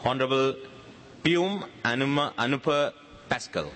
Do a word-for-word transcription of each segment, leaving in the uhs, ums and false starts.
Honorable Pium Anuma Anupa Pascal.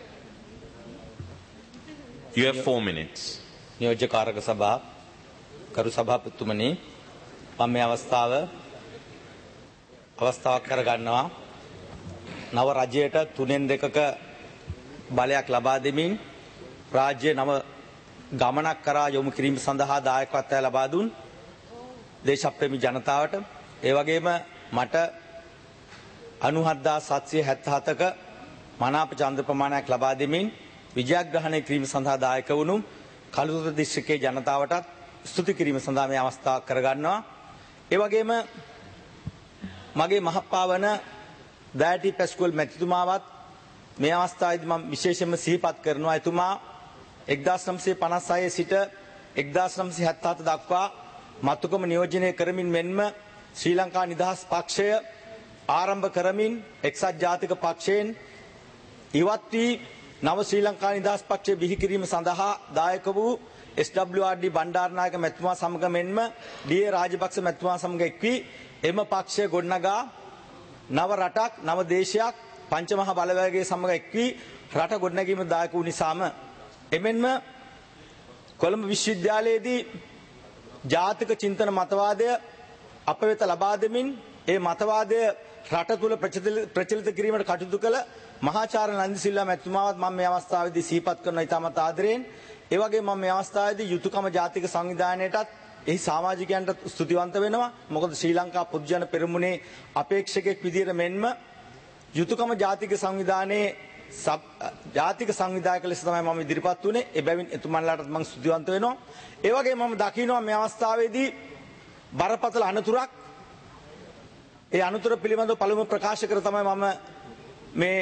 You have four minutes. නියෝජ්‍ය කාරක සභා කරු සභාපතිතුමනි මම මේ අවස්ථාව අවස්ථාවක් කර ගන්නවා නව රජයට තුනෙන් දෙකක බලයක් ලබා දෙමින් රාජ්‍ය නව ගමනක් කරා යොමු කිරීම සඳහා දායකත්වය ලබා දුන් දේශප්‍රේමී ජනතාවට ඒ වගේම මට අනූහත් හදාස් සත්සිය හැත්තෑ හතක මනාප ඡන්ද ප්‍රමාණයක් ලබා දෙමින් විජයග්‍රහණය කිරීම සඳහා දායක වුණු කළුතර දිස්ත්‍රික්කයේ ජනතාවටත් ස්තුති කිරීම සඳහා මේ අවස්ථාව කරගන්නවා. ඒ වගේම මගේ මහප්පා වන දෑටි පැස්කුවල් මැතිතුමාවත් මේ අවස්ථාවේදී මම විශේෂයෙන්ම සිහිපත් කරනවා. එතුමා එක්දාස් නවසිය පනස් හය සිට එක්දාස් නවසිය හැත්තෑ හත දක්වා මතුකම නියෝජනය කරමින් මෙන්ම ශ්‍රී ලංකා නිදහස් පක්ෂය ආරම්භ කරමින් එක්සත් ජාතික පක්ෂයෙන් ඉවත් වී නව ශ්‍රී ලංකා නිදහස් පක්ෂය බිහි කිරීම සඳහා දායක වූ S W R D Bandaranaike මැතිතුමා සමග මෙන්ම ඩී ඒ රාජපක්ෂ මැතිතුමා සමග එක් වී එම පක්ෂය ගොඩනගා නව රටක් නව දේශයක් පංචමහා බලවේගයේ සමග එක් වී රට ගොඩනැගීම දායක වූ නිසාම එමෙන්ම කොළඹ විශ්වවිද්‍යාලයේදී ජාතික චින්තන මතවාදය අප වෙත ලබා දෙමින් ඒ මතවාදය රට තුළ ප්‍රචලිත කිරීමට කටයුතු කළ මහාචාර්ය නන්දි සිල්වා මැතිතුමාවත් මම මේ අවස්ථාවේදී සිහිපත් කරනවා ඉතාමත් ආදරයෙන්. ඒ වගේම මම මේ අවස්ථාවේදී යුතුයකම ජාතික සංවිධානයටත් එහි සමාජිකයන්ට ස්තුතිවන්ත වෙනවා. මොකද ශ්‍රී ලංකා පොදු ජන පෙරමුණේ අපේක්ෂකෙක් විදියට මෙන්ම යුතුයකම ජාතික සංවිධානයේ ජාතික සංවිධායක ලෙස තමයි මම ඉදිරිපත් වුණේ. එබැවින් එතුමන්ලාටත් මම ස්තුතිවන්ත වෙනවා. ඒ වගේම මම දකිනවා මේ අවස්ථාවේදී බරපතල අනතුරක් ඒ අනතුර පිළිබඳව පළමුව ප්‍රකාශ කර තමයි මම මේ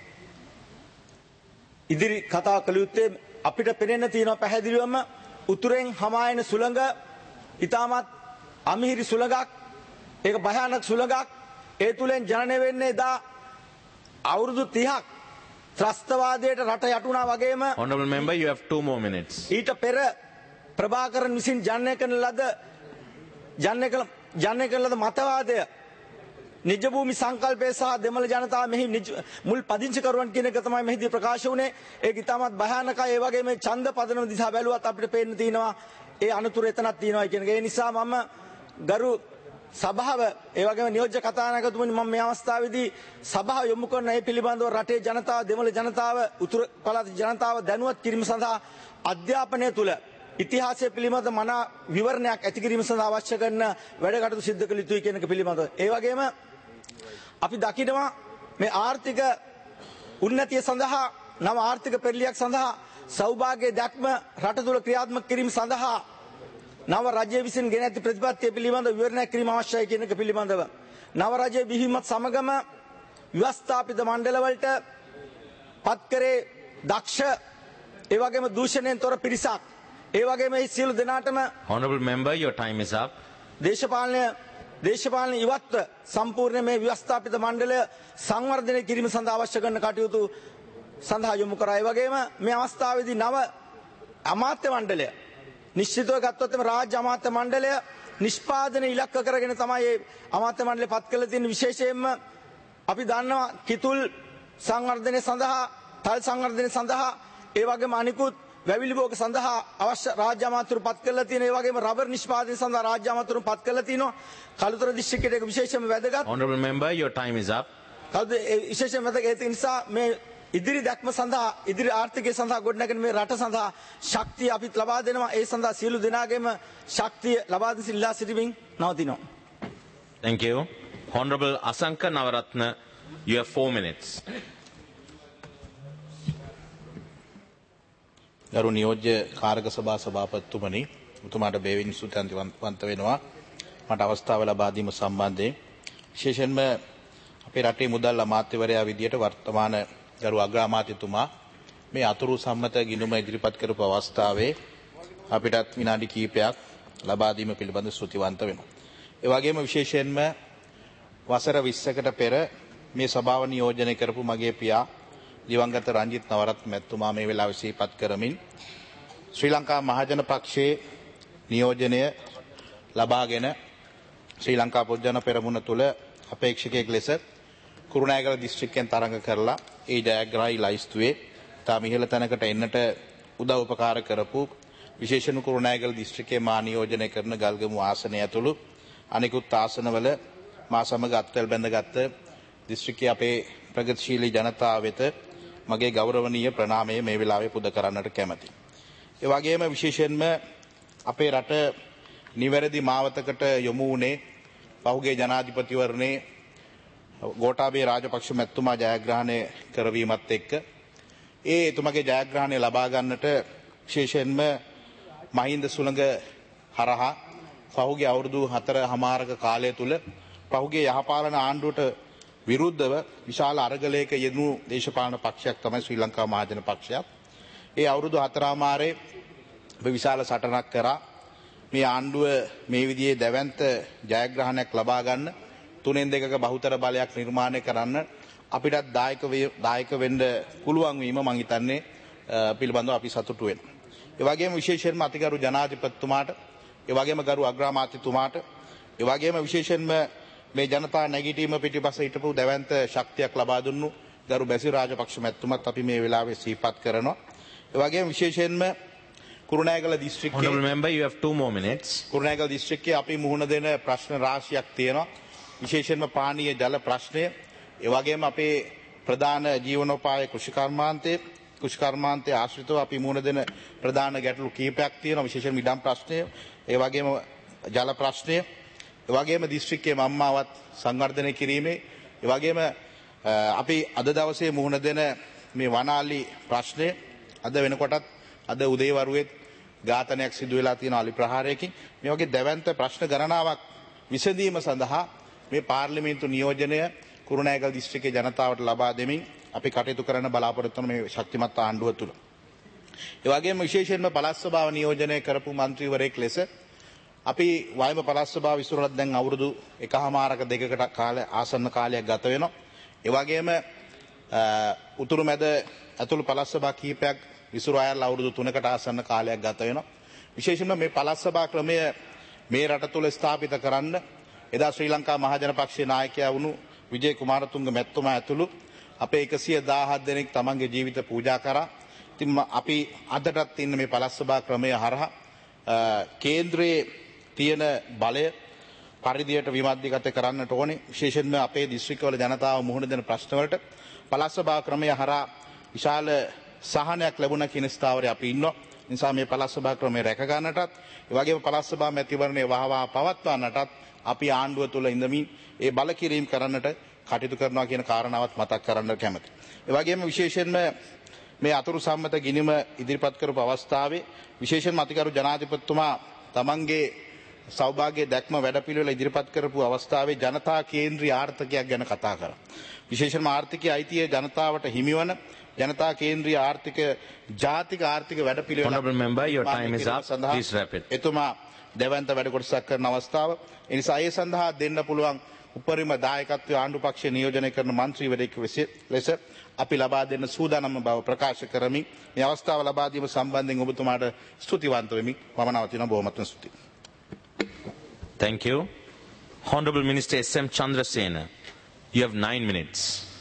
ඉදිරි කතා කළ යුත්තේ. අපිට පෙනෙන්න තියෙනවා පැහැදිලිවම උතුරෙන් හමායන සුළඟ ඉතාමත් අමිහිරි සුළඟක්. ඒක භයානක සුළඟක්. ඒ තුලින් ජනනය වෙන්නේ එදා අවුරුදු තිහක් ත්‍රස්තවාදයට රට යටුණා වගේම. Honorable member, you have two more minutes. ඊට පෙර ප්‍රභාකරන් විසින් ජනනය කරන ලද ජනනය කළ ජනනය කරන ලද මතවාදය නිජ භූමි සංකල්පය සහ දෙමළ ජනතාව මෙහි මුල් පදිංචිකරුවන් කියන එක තමයි මෙහිදී ප්‍රකාශ වුණේ. ඒක ඉතාමත් භයානකයි. ඒ වගේම ඡන්ද පදනම දිහා බැලුවත් අපිට පේන්න තියෙනවා ඒ අනුතුර එතනක් තියෙනවා කියන එක. ඒ නිසා මම ගරු සභාව ඒ වගේම නියෝජ්‍ය කතානායකතුමනි මම මේ අවස්ථාවේදී සභාව යොමු කරන මේ පිළිබඳව රටේ ජනතාව දෙමළ ජනතාව උතුරු පළාත් ජනතාව දැනුවත් කිරීම සඳහා අධ්‍යාපනය තුළ ඉතිහාසය පිළිබඳ මනා විවරණයක් ඇති කිරීම සඳහා අවශ්‍ය කරන වැඩ කටයුතු සිදු කළ යුතුයි කියන එක පිළිබඳව. ඒ වගේම අපි දකිනවා මේ ආර්ථික උන්නතිය සඳහා නව ආර්ථික පෙරලියක් සඳහා සෞභාග්‍ය දැක්ම රට තුළ ක්‍රියාත්මක කිරීම සඳහා නව රජය විසින් ගෙන ඇති ප්‍රතිපත්තිය පිළිබඳව විවරණයක් කිරීම අවශ්‍යයි කියන එක පිළිබඳව නව රජය බිහිවීමත් සමගම ව්‍යවස්ථාපිත මණ්ඩලවලට පත් කරේ දක්ෂ ඒ වගේම දූෂණයෙන් තොර පිරිසක්. ඒ වගේම මේ සියලු දෙනාටම Honorable member, your time is up. දේශපාලනය දේශපාලන ඉවත්ව සම්පූර්ණ මේ ව්‍යවස්ථාපිත මණ්ඩලය සංවර්ධනය කිරීම සඳහා අවශ්‍ය කරන කටයුතු සඳහා යොමු කරා. ඒ වගේම මේ අවස්ථාවේදී නව අමාත්‍ය මණ්ඩලය නිශ්චිතව ගත්තොත් එම රාජ්‍ය අමාත්‍ය මණ්ඩලය නිෂ්පාදන ඉලක්ක කරගෙන තමයි මේ අමාත්‍ය මණ්ඩලය පත් කළ තියෙන. විශේෂයෙන්ම අපි දන්නවා කිතුල් සංවර්ධනය සඳහා තල් සංවර්ධනය සඳහා ඒ වගේම අනිකුත් වැවිලි භෝග සඳහා අවශ්‍ය රාජ්‍ය අමාත්‍යවරු පත් කරලා තියෙන. ඒ වගේම රබර් නිෂ්පාදනය සඳහා රාජ්‍ය අමාත්‍යවරු පත් කරලා තිනවා. කළුතර දිස්ත්‍රික්කයට ඒක විශේෂයෙන්ම වැදගත්. Honorable member, your time is up. කවුද විශේෂයෙන්ම වැදගත්. ඒ නිසා මේ ඉදිරි දැක්ම සඳහා ඉදිරි ආර්ථිකය සඳහා ගොඩනැගෙන මේ රට සඳහා ශක්තිය අපිට ලබා දෙනවා. ඒ සඳහා සියලු දෙනාගේම ශක්තිය ලබා දෙන ඉල්ලා සිටිමින් නවතිනවා. Thank you. Honorable Asanka Navaratna, you have four minutes. ගරු නියෝජ්‍ය කාර්ක සභා සභාපතිතුමනි, උතුමාට බෙහෙවින් ස්තුතිවන්ත වෙනවා මට අවස්ථාව ලබා දීම සම්බන්ධයෙන්. විශේෂයෙන්ම අපේ රටේ මුදල් අමාත්‍යවරයා විදියට වර්තමාන ගරු අග්‍රාමාත්‍යතුමා මේ අතුරු සම්මත ගිණුම ඉදිරිපත් කරපු අවස්ථාවේ අපිටත් විනාඩි කිහිපයක් ලබා දීම පිළිබඳ ස්තුතිවන්ත වෙනවා. ඒ වගේම විශේෂයෙන්ම වසර විස්සකට පෙර මේ සභාව නියෝජනය කරපු මගේ පියා දිවංගත රංජිත් නවරත්න මැතිතුමා මේ වෙලාවේ සිහිපත් කරමින් ශ්‍රී ලංකා මහජන පක්ෂයේ නියෝජනය ලබාගෙන ශ්‍රී ලංකා පොදු ජන පෙරමුණ තුළ අපේක්ෂකයෙක් ලෙස කුරුණෑගල දිස්ත්‍රික්කයෙන් තරඟ කරලා ඒ ජයග්‍රාහී ලයිස්තුවේ තාම ඉහළ තැනකට එන්නට උදව් උපකාර කරපු විශේෂයෙන් කුරුණෑගල දිස්ත්‍රික්කයේ මා නියෝජනය කරන ගල්ගමු ආසනය ඇතුළු අනිකුත් ආසනවල මා සමග අත්වැල් බැඳගත් දිස්ත්‍රික්කයේ අපේ ප්‍රගතිශීලී ජනතාව වෙත මගේ ගෞරවනීය ප්‍රණාමය මේ වෙලාවේ පුද කරන්නට කැමැතියි. ඒ වගේම විශේෂයෙන්ම අපේ රට නිවැරදි මාවතකට යොමු වුණේ පහුගිය ජනාධිපතිවරණේ ගෝඨාභය රාජපක්ෂ මැතිතුමා ජයග්‍රහණය කරවීමත් එක්ක ඒ එතුමගේ ජයග්‍රහණය ලබා ගන්නට විශේෂයෙන්ම මහින්ද සුළඟ හරහා පහුගිය අවුරුදු හතර හමාරක කාලය තුල පහුගිය යහපාලන ආණ්ඩුවට විරුද්ධව විශාල අරගලයක යෙදුණු දේශපාලන පක්ෂයක් තමයි ශ්‍රී ලංකා මහජන පක්ෂය. ඒ අවුරුදු හතර හමාරේ විශාල සටනක් කරා මේ ආණ්ඩුව මේ විදිහේ දැවැන්ත ජයග්‍රහණයක් ලබා ගන්න තුනෙන් දෙකක බහුතර බලයක් නිර්මාණය කරන්න අපිටත් දායක දායක වෙන්න පුළුවන් වීම මම හිතන්නේ පිළිබඳව අපි සතුටු වෙනවා. ඒ වගේම විශේෂයෙන්ම අතිගරු ජනාධිපතිතුමාට, ඒ වගේම ගරු අග්‍රාමාත්‍යතුමාට, ඒ වගේම විශේෂයෙන්ම මේ ජනතා නැගිටීම පිටිපස හිටපු දැවැන්ත ශක්තියක් ලබා දුන්නු ගරු බැසිල් රාජපක්ෂ මැතිතුමත් අපි මේ වෙලාවේ සිහිපත් කරනවා. ඒ වගේම විශේෂයෙන්ම කුරුණෑගල දිස්ත්‍රික්කයේ Honorable member, you have two more minutes. Kurunegala දිස්ත්‍රික්කයේ අපි මුහුණ දෙන ප්‍රශ්න රාශියක් තියෙනවා. විශේෂයෙන්ම පානීය ජල ප්‍රශ්නය, ඒ වගේම අපේ ප්‍රධාන ජීවනෝපාය කෘෂිකර්මාන්තයේ කෘෂිකර්මාන්තයේ ආශ්‍රිතව අපි මුහුණ දෙන ප්‍රධාන ගැටලු කීපයක් තියෙනවා. විශේෂයෙන්ම ඉඩම් ප්‍රශ්නය, ඒ වගේම ජල ප්‍රශ්නය, ඒ වගේම දිස්ත්‍රික්කයේ මම්මාවත් සංවර්ධනය කිරීමේ, ඒ වගේම අපි අද දවසේ මුහුණ දෙන මේ වනාලි ප්‍රශ්නය, අද වෙනකොටත් අද උදේවරුවේ ඝාතනයක් සිදු වෙලා තියෙන අලි ප්‍රහාරයකින් මේ වගේ දැවැන්ත ප්‍රශ්න ගණනාවක් විසඳීම සඳහා මේ පාර්ලිමේන්තු නියෝජනය කුරුණෑගල දිස්ත්‍රික්කයේ ජනතාවට ලබා දෙමින් අපි කටයුතු කරන්න බලාපොරොත්තු වන මේ ශක්තිමත් ආණ්ඩුව තුළ. ඒ වගේම විශේෂයෙන්ම පළාත් සභාව නියෝජනය කරපු මන්ත්‍රීවරයෙක් ලෙස අපි වයඹ පළාත් සභාව විසිරුණත් දැන් අවුරුදු එකහමාරක දෙකකට කාලය ආසන්න කාලයක් ගත වෙනවා. ඒ වගේම උතුරු මැද ඇතුළු පළාත් සභා කීපයක් විසිරු අයල් අවුරුදු තුනකට ආසන්න කාලයක් ගත වෙනවා. විශේෂයෙන්ම මේ පළාත් සභා ක්‍රමය මේ රට තුළ ස්ථාපිත කරන්න එදා ශ්‍රී ලංකා මහජන පක්ෂයේ නායකයා වුණු විජේ කුමාරතුංග මැතිතුමා ඇතුළු අපේ එකසිය දහහත් දෙනෙක් තමන්ගේ ජීවිත පූජා කරා. ඉතින් අපි අදටත් ඉන්න මේ පළාත් සභා ක්‍රමය හරහා කේන්ද්‍රයේ තියෙන බලය පරිදියට විමධ්‍යගත කරන්නට ඕනේ. විශේෂයෙන්ම අපේ දිස්ත්‍රික්කවල ජනතාව මුහුණ දෙන ප්‍රශ්නවලට පළාත් සභා ක්‍රමය හරහා විශාල සහනයක් ලැබුණ කියන ස්ථාවරේ අපි ඉන්නවා. නිසා මේ පළාත් සභා ක්‍රමය රැක ගන්නටත්, ඒ වගේම පළාත් සභා මැතිවරණය වහවහ පවත්වන්නටත් අපි ආණ්ඩුව තුළ ඉඳමින් ඒ බල කිරීම කරන්නට කටයුතු කරනවා කියන කාරණාවත් මතක් කරන්න කැමතියි. ඒ වගේම විශේෂයෙන්ම මේ අතුරු සම්මත ගිණුම ඉදිරිපත් කරපු අවස්ථාවේ විශේෂයෙන්ම අතිගරු ජනාධිපතිතුමා තමන්ගේ සෞභාග්‍ය දැක්ම වැඩපිළිවෙල ඉදිරිපත් කරපු අවස්ථාවේ ජනතා කේන්ද්‍රීය ආර්ථිකයක් ගැන කතා කරා. විශේෂයෙන්ම ආර්ථිකයේ අයිතිය ජනතාවට හිමිවන ජනතා කේන්ද්‍රීය ආර්ථික ජාතික ආර්ථික වැඩපිළිවෙල. Honorable member, your time is up. Please wrap it. එතුමා දැවැන්ත වැඩ කොටසක් කරන අවස්ථාව. ඒ නිසා ඒ සඳහා දෙන්න පුළුවන් උපරිම දායකත්වය ආණ්ඩු පක්ෂය නියෝජනය කරන මන්ත්‍රීවරයෙක් ලෙස අපි ලබා දෙන්න සූදානම් බව ප්‍රකාශ කරමින් මේ අවස්ථාව ලබා දීම සම්බන්ධයෙන් ඔබතුමාට ස්තුතිවන්ත වෙමි. මම නවතිනවා. බොහොමත්ම ස්තුතියි. Thank you. Honorable Minister S M Chandrasena, you have nine minutes.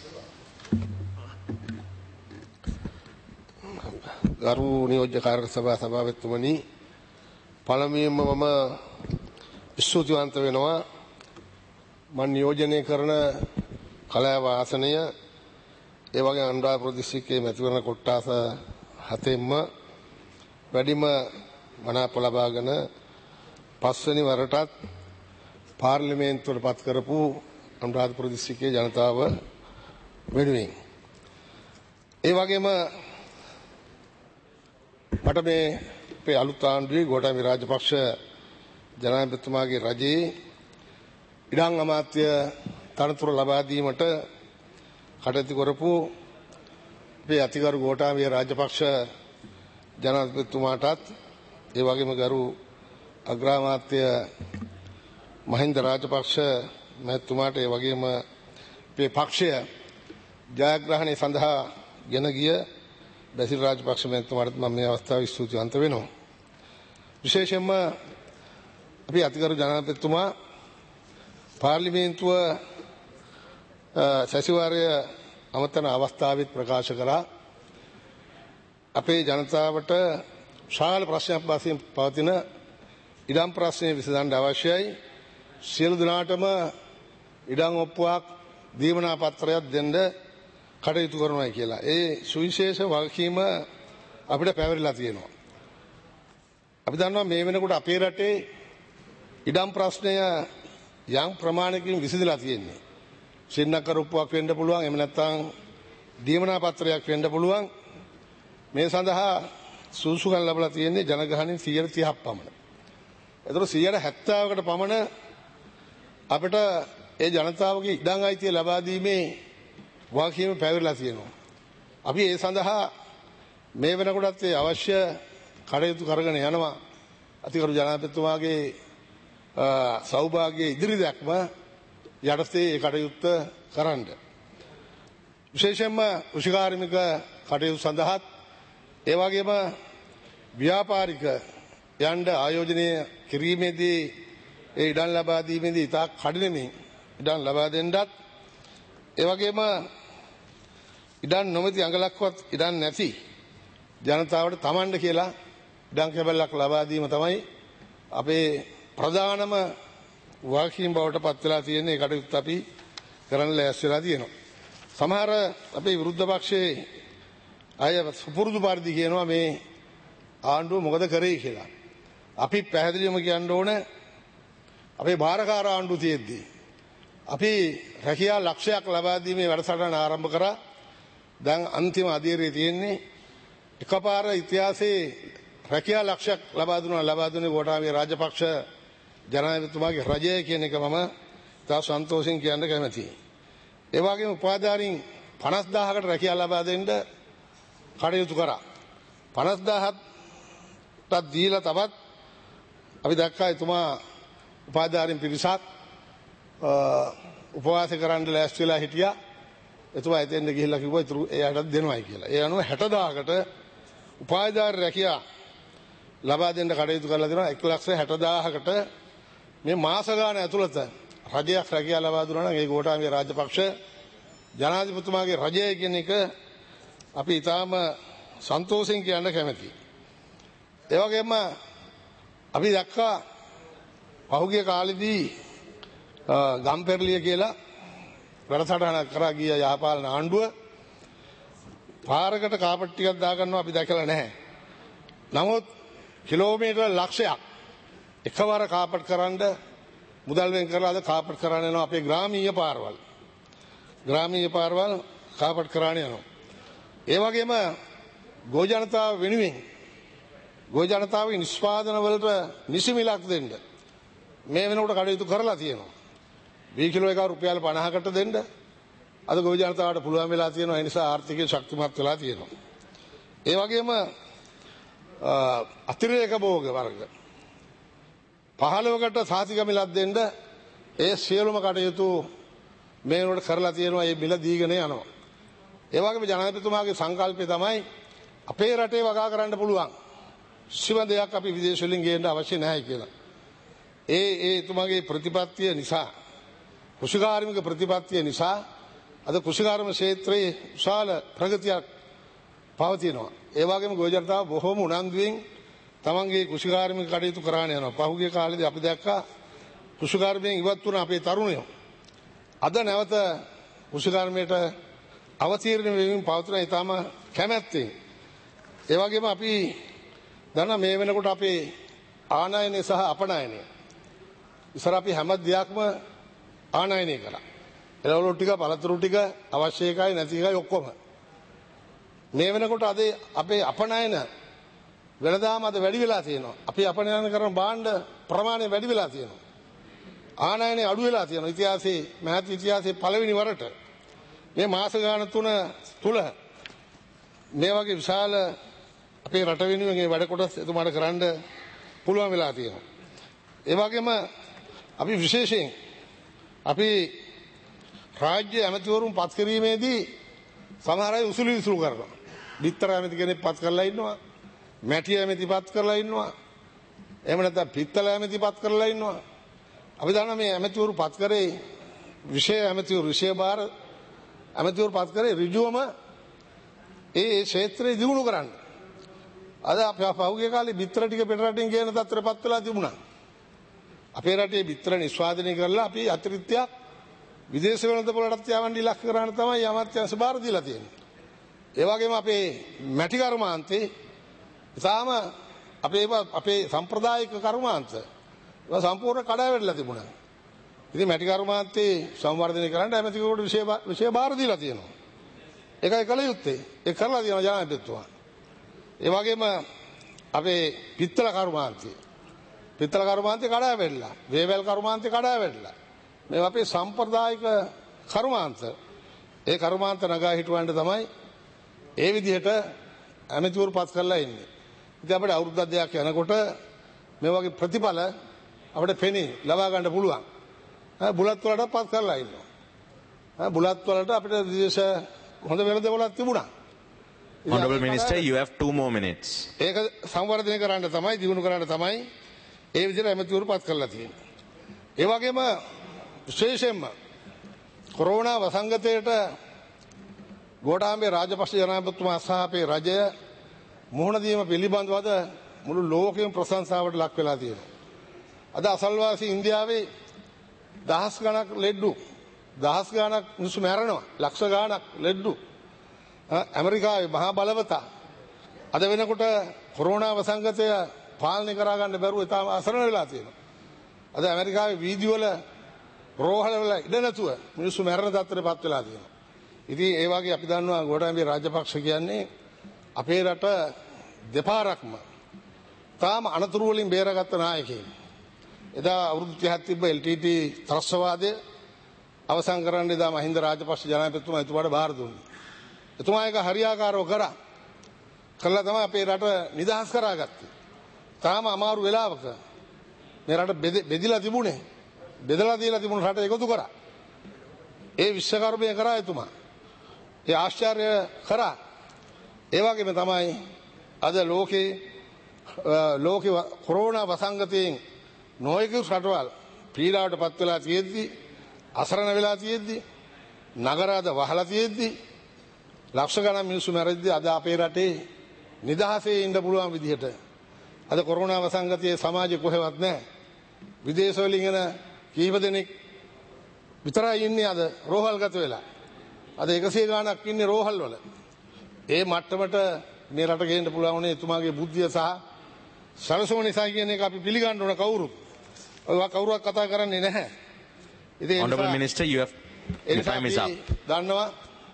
ගරු නියෝජ්‍ය කාර්ය සභා සභාපතිතුමනි, පළමුවෙන්ම මම ස්තුතිවන්ත වෙනවා මම නියෝජනය කරන කලාව ආසනය, ඒ වගේ අනුරාධපුර දිස්ත්‍රික්කයේ මැතිවරණ කොට්ටාස හතෙන්ම වැඩිම මනාප ලබාගෙන පස්වෙනි වරටත් පාර්ලිමේන්තුවට පත් කරපු අනුරාධපුර දිස්ත්‍රික්කයේ ජනතාව වෙනුවෙන්. ඒ වගේම මට මේ අපේ අලුත් ආණ්ඩුවේ ගෝඨාභය රාජපක්ෂ ජනාධිපතිතුමාගේ රජයේ ඉඩම් අමාත්‍ය තනතුර ලබා දීමට කටයුතු කරපු අපේ අතිගරු ගෝඨාභය රාජපක්ෂ ජනාධිපතිතුමාටත්, ඒ වගේම ගරු අග්‍රාමාත්‍ය මහින්ද රාජපක්ෂ මැතිතුමාට, ඒ වගේම අපේ පක්ෂය ජයග්‍රහණය සඳහා ගෙන ගිය බැසිල් රාජපක්ෂ මැතිතුමාට මම මේ අවස්ථාවේ ස්තුතිවන්ත වෙනවා. විශේෂයෙන්ම අපි අතිගරු ජනාධිපතිතුමා පාර්ලිමේන්තුව සැසිවාරය අමතන අවස්ථාවෙත් ප්‍රකාශ කරා අපේ ජනතාවට ශාල ප්‍රශ්නයක් වශයෙන් පවතින ඉඩම් ප්‍රශ්නය විසඳන්න අවශ්‍යයි. සියලු දෙනාටම ඉඩම් ඔප්පුවක් දීමනා පත්‍රයක් දෙන්න කටයුතු කරනවා කියලා. ඒ සුවිශේෂ වගකීම අපිට පැවරිලා තියෙනවා. අපි දන්නවා මේ වෙනකොට අපේ රටේ ඉඩම් ප්‍රශ්නය යම් ප්‍රමාණයකින් විසඳලා තියෙන්නේ. සින්නකර ඔප්පුවක් වෙන්න පුළුවන්, එහෙම නැත්නම් දීමනා පත්‍රයක් වෙන්න පුළුවන්. මේ සඳහා සුසුකම් ලැබලා තියෙන්නේ ජනගහනයෙන් සියයට තිහක් පමණ. ඒතකොට සියයට හැත්තෑවකට පමණ අපිට ඒ ජනතාවගේ ඉඩම් අයිතිය ලබා දීමේ වගකීම පැවරලා තියෙනවා. අපි ඒ සඳහා මේ වෙනකොටත් ඒ අවශ්‍ය කටයුතු කරගෙන යනවා. අතිගරු ජනාධිපතිතුමාගේ සෞභාග්‍යයේ ඉදිරි දැක්ම යටතේ ඒ කටයුත්ත කරන්න. විශේෂයෙන්ම කෘෂිකාර්මික කටයුතු සඳහාත් ඒ වගේම ව්‍යාපාරික යන්න ආයෝජනය කිරීමේදී ඒ ඉඩම් ලබා දීමේදී ඉතා කඩිනමින් ඉඩම් ලබා දෙන්නත්, ඒ වගේම ඉඩම් නොමැති අඟලක්වත් ඉඩම් නැති ජනතාවට තමන්ට කියලා ඉඩම් කැබල්ලක් ලබා දීම තමයි අපේ ප්‍රධානම වගකීම් බවට පත් වෙලා තියෙන ඒ කටයුත්ත අපි කරන්න ලෑස්ති වෙලා තියෙනවා. සමහර අපේ විරුද්ධ පක්ෂයේ අය සුපුරුදු පරිදි කියනවා මේ ආණ්ඩුව මොකද කරේ කියලා. අපි පැහැදිලිවම කියන්න ඕන අපේ භාරකාර ආණ්ඩුව තියෙද්දී අපි රැකියා ලක්ෂයක් ලබා දීමේ වැඩසටහන ආරම්භ කරා. දැන් අන්තිම අධීරයේ තියෙන්නේ එකපාර ඉතිහාසයේ රැකියා ලක්ෂයක් ලබා දුන්නා ලබා දුන්නේ ගෝඨාභය රාජපක්ෂ ජනාධිපතිතුමාගේ රජය කියන එක මම තා සන්තෝෂෙන් කියන්න කැමතියි. ඒ වගේම උපාධාරීන් පනස් දාහකට රැකියා ලබා දෙන්න කටයුතු කරා. පනස් දාහකට දීලා තවත් අපි දැක්කා එතුමා උපාධාරීන් පිරිසක් උපවාස කරන්න ලෑස්ති වෙලා හිටියා. එතුමා එතෙන්ද ගිහිල්ලා කිව්වා ඉතුරු එයාට දෙනවයි කියලා. ඒ අනුව හැට දාහකට උපාධාරී රැකියා ලබා දෙන්න කටයුතු කරලා දෙනවා. එක ලක්ෂ හැට දාහකට මේ මාස ගාන ඇතුළත රජයක් රැකියා ලබා දුන්නා නම් ඒ ගෝඨාභය රාජපක්ෂ ජනාධිපතිතුමාගේ රජය කියන එක අපි ඊටාම සන්තෝෂෙන් කියන්න කැමතියි. ඒ වගේම අපි දැක්කා පහුගිය කාලෙදී ගම්පෙරළිය කියලා වැඩසටහනක් කරා ගිය යහපාලන ආණ්ඩුව පාරකට කාපට් ටිකක් දාගන්නවා අපි දැකලා නැහැ. නමුත් කිලෝමීටර් ලක්ෂයක් එකවර කාපට් කරන්න මුදල් වෙන් කරලාද කාපට් කරන්න යනවා අපේ ග්‍රාමීය පාරවල්. ග්‍රාමීය පාරවල් කාපට් කරන්න යනවා. ඒ වගේම ගෝ ජනතාව වෙනුවෙන් ගෝ ජනතාවගේ නිෂ්පාදන වලට නිසි මිලක් දෙන්න මේ වෙනකොට කටයුතු කරලා තියෙනවා. වී කිලෝ එක රුපියල් පනහකට දෙන්න අද ගෝ ජනතාවට පුළුවන් වෙලා තියෙනවා. ඒ නිසා ආර්ථිකය ශක්තිමත් වෙලා තියෙනවා. ඒ වගේම අතිරේක භෝග වර්ග පහළොවකට සාතික මිලක් දෙන්න ඒ සියලුම කටයුතු මේ වෙනකොට කරලා තියෙනවා. ඒ මිල දීගෙන යනවා. ඒ වගේම ජනාධිපතිතුමාගේ සංකල්පය තමයි අපේ රටේ වගා කරන්න පුළුවන් කිසිම දෙයක් අපි විදේශ වලින් ගේන්න අවශ්‍ය නැහැ කියලා. ඒ ඒ එතුමාගේ ප්‍රතිපත්තිය නිසා, කෘෂිකාර්මික ප්‍රතිපත්තිය නිසා අද කෘෂිකාර්ම ක්ෂේත්‍රයේ විශාල ප්‍රගතියක් පවතිනවා. ඒ වගේම ගෝ ජනතාව බොහෝම උනන්දුවෙන් තමන්ගේ කෘෂිකාර්මික කටයුතු කරගෙන යනවා. පහුගිය කාලේදී අපි දැක්කා කෘෂිකාර්මයෙන් ඉවත් වුණ අපේ තරුණයෝ අද නැවත කෘෂිකාර්මයට අවතීර්ණ වෙමින් පවතින ඊටම කැමැත්තෙන්. ඒ වගේම අපි දන්නා මේ වෙනකොට අපේ ආනයනය සහ අපනයනය ඉස්සර අපි හැම දෙයක්ම ආනයනය කරා. එළවලු ටික පළතුරු ටික අවශ්‍ය එකයි නැති එකයි ඔක්කොම. මේ වෙනකොට අද අපේ අපනයන වෙනදාම අද වැඩි වෙලා තියෙනවා. අපි අපනයන කරන භාණ්ඩ ප්‍රමාණය වැඩි වෙලා තියෙනවා. ආනයනය අඩු වෙලා තියෙනවා. ඉතිහාසයේ මහත් ඉතිහාසයේ පළවෙනි වරට මේ මාස ගාන තුන තුල මේ වගේ විශාල අපේ රට වෙනුවෙන් මේ වැඩ කොටස් එතුමාට කරන්න පුළුවන් වෙලා තියෙනවා. ඒ වගේම අපි විශේෂයෙන් අපි රාජ්‍ය ඇමතිවරුන් පත් කිරීමේදී සමහර අය උසුළු විසුළු කරනවා. බිත්තර ඇමති කෙනෙක් පත් කරලා ඉන්නවා. මැටි ඇමති පත් කරලා ඉන්නවා. එහෙම නැත්නම් පිත්තල ඇමති පත් කරලා ඉන්නවා. අපි දන්නා මේ ඇමතිවරු පත් කරේ විෂය ඇමතිවරු විෂය භාර ඇමතිවරු පත් කරේ ඍජුවම ඒ ක්ෂේත්‍රය දියුණු කරන්න. අද අපි පහුගිය කාලේ බිත්තර ටික පිට රටින් ගේන තත්ත්වයටපත් වෙලා තිබුණා. අපේ රටේ බිත්තර නිෂ්පාදනය කරලා අපි අතිරික්තයක් විදේශ වෙළඳපොළටත් යවන්න ඉලක්ක කරගෙන තමයි අමාත්‍යාංශ බාර දීලා තියෙන්නේ. ඒ වගේම අපේ මැටි කර්මාන්තේ ඉතාලම අපේ අපේ සම්ප්‍රදායික කර්මාන්ත ඒවා සම්පූර්ණ කඩා වැටලා තිබුණා. ඉතින් මැටි කර්මාන්තේ සංවර්ධනය කරන්න ඇමතිවරුන්ට විශේෂ විශේෂ බාර දීලා තියෙනවා. ඒකයි කල යුත්තේ. ඒක කරලා තියෙනවා ජනාධිපතිතුමා. ඒ වගේම අපේ පිත්තල කර්මාන්තය පිත්තල කර්මාන්තේ කඩා වැටලා, වේවැල් කර්මාන්තේ කඩා වැටලා. මේවා අපේ සම්ප්‍රදායික කර්මාන්ත. ඒ කර්මාන්ත නගා හිටවන්න තමයි ඒ විදිහට ඇමතිවරු පත් කරලා ඉන්නේ. ඉතින් අපිට අවුරුදු දෙකක් යනකොට මේ වගේ ප්‍රතිඵල අපිට පෙනී ලබා ගන්න පුළුවන්. බුලත් වලට පත් කරලා ඉන්නවා. බුලත් වලට අපිට විදේශ හොඳ වෙළඳපොළක් තිබුණා. Honorable Minister, you have two more minutes. ඒක සංවර්ධනය කරන්න තමයි, දියුණු කරන්න තමයි ඒ විදිහට ඇමතිවරු පත් කරලා තියෙන්නේ. ඒ වගේම විශේෂයෙන්ම කොරෝනා වසංගතයට ගෝඨාභය රාජපක්ෂ ජනාධිපතිතුමා සහ අපේ රජය මුහුණ දීම පිළිබඳවද මුළු ලෝකෙම ප්‍රශංසාවට ලක් වෙලා තියෙනවා. අද අසල්වාසී ඉන්දියාවේ දහස් ගණක් ලෙඩ්ඩු දහස් ගණක් මිනිස්සු මැරෙනවා, ලක්ෂ ගණක් ලෙඩ්ඩු. ඇමරිකාවේ මහා බලවතා අද වෙනකොට කොරෝනා වසංගතය පාලනය කරා ගන්න බැරුව ඉතාම අසරණ වෙලා තියෙනවා. අද ඇමරිකාවේ වීදිවල රෝහල වල ඉඩ නැතුව මිනිස්සු මැරෙන තත්ත්වයටපත් වෙලා තියෙනවා. ඉතින් ඒ වගේ අපි දන්නවා ගෝඨාභය රාජපක්ෂ කියන්නේ අපේ රට දෙපාරක්ම තාම අනතුරු වලින් බේරගත්ත නායකයෙක්. එදා අවුරුදු තිහක් තිබ්බ එල් ටී ටී ත්‍රස්තවාදය අවසන් කරන්න එදා මහින්ද රාජපක්ෂ ජනාධිපතිතුමා එතුමාට බාර දුන්නා. එතුමා ඒක හරියාකාරව කරා. කළා තමයි අපේ රට නිදහස් කරාගත්තේ. තාම අමාරු වෙලාවක මේ රට බෙදිලා තිබුණේ. බෙදලා දීලා තිබුණු රට එකතු කරා. ඒ විශ්වකර්මය කරා එතුමා. ඒ ආශ්චර්ය කරා. ඒ වගේම තමයි අද ලෝකේ ලෝකේ කොරෝනා වසංගතයෙන් නොයෙකුත් රටවල් පීඩාවටපත් වෙලා තියෙද්දි, අසරණ වෙලා තියෙද්දි, නගර අද වහලා තියෙද්දි, ලක්ෂ ගණන් මිනිස්සු මැරෙද්දි අද අපේ රටේ නිදහසේ ඉන්න පුළුවන් විදිහට අද කොරෝනා වසංගතයේ සමාජෙ කොහෙවත් නැහැ. විදේශ වලින් එන කීප දෙනෙක් විතරයි ඉන්නේ අද රෝහල්ගත වෙලා. අද එකසිය ගණක් ඉන්නේ රෝහල් වල. ඒ මට්ටමට මේ රට ගේන්න පුළුවන් උනේ එතුමාගේ බුද්ධිය සහ සරසම නිසා කියන එක අපි පිළිගන්න ඕන කවුරුත්. ඔයවා කවුරුවක් කතා කරන්නේ නැහැ. ඉතින් Honorable Minister, you have your time is up. දන්නවා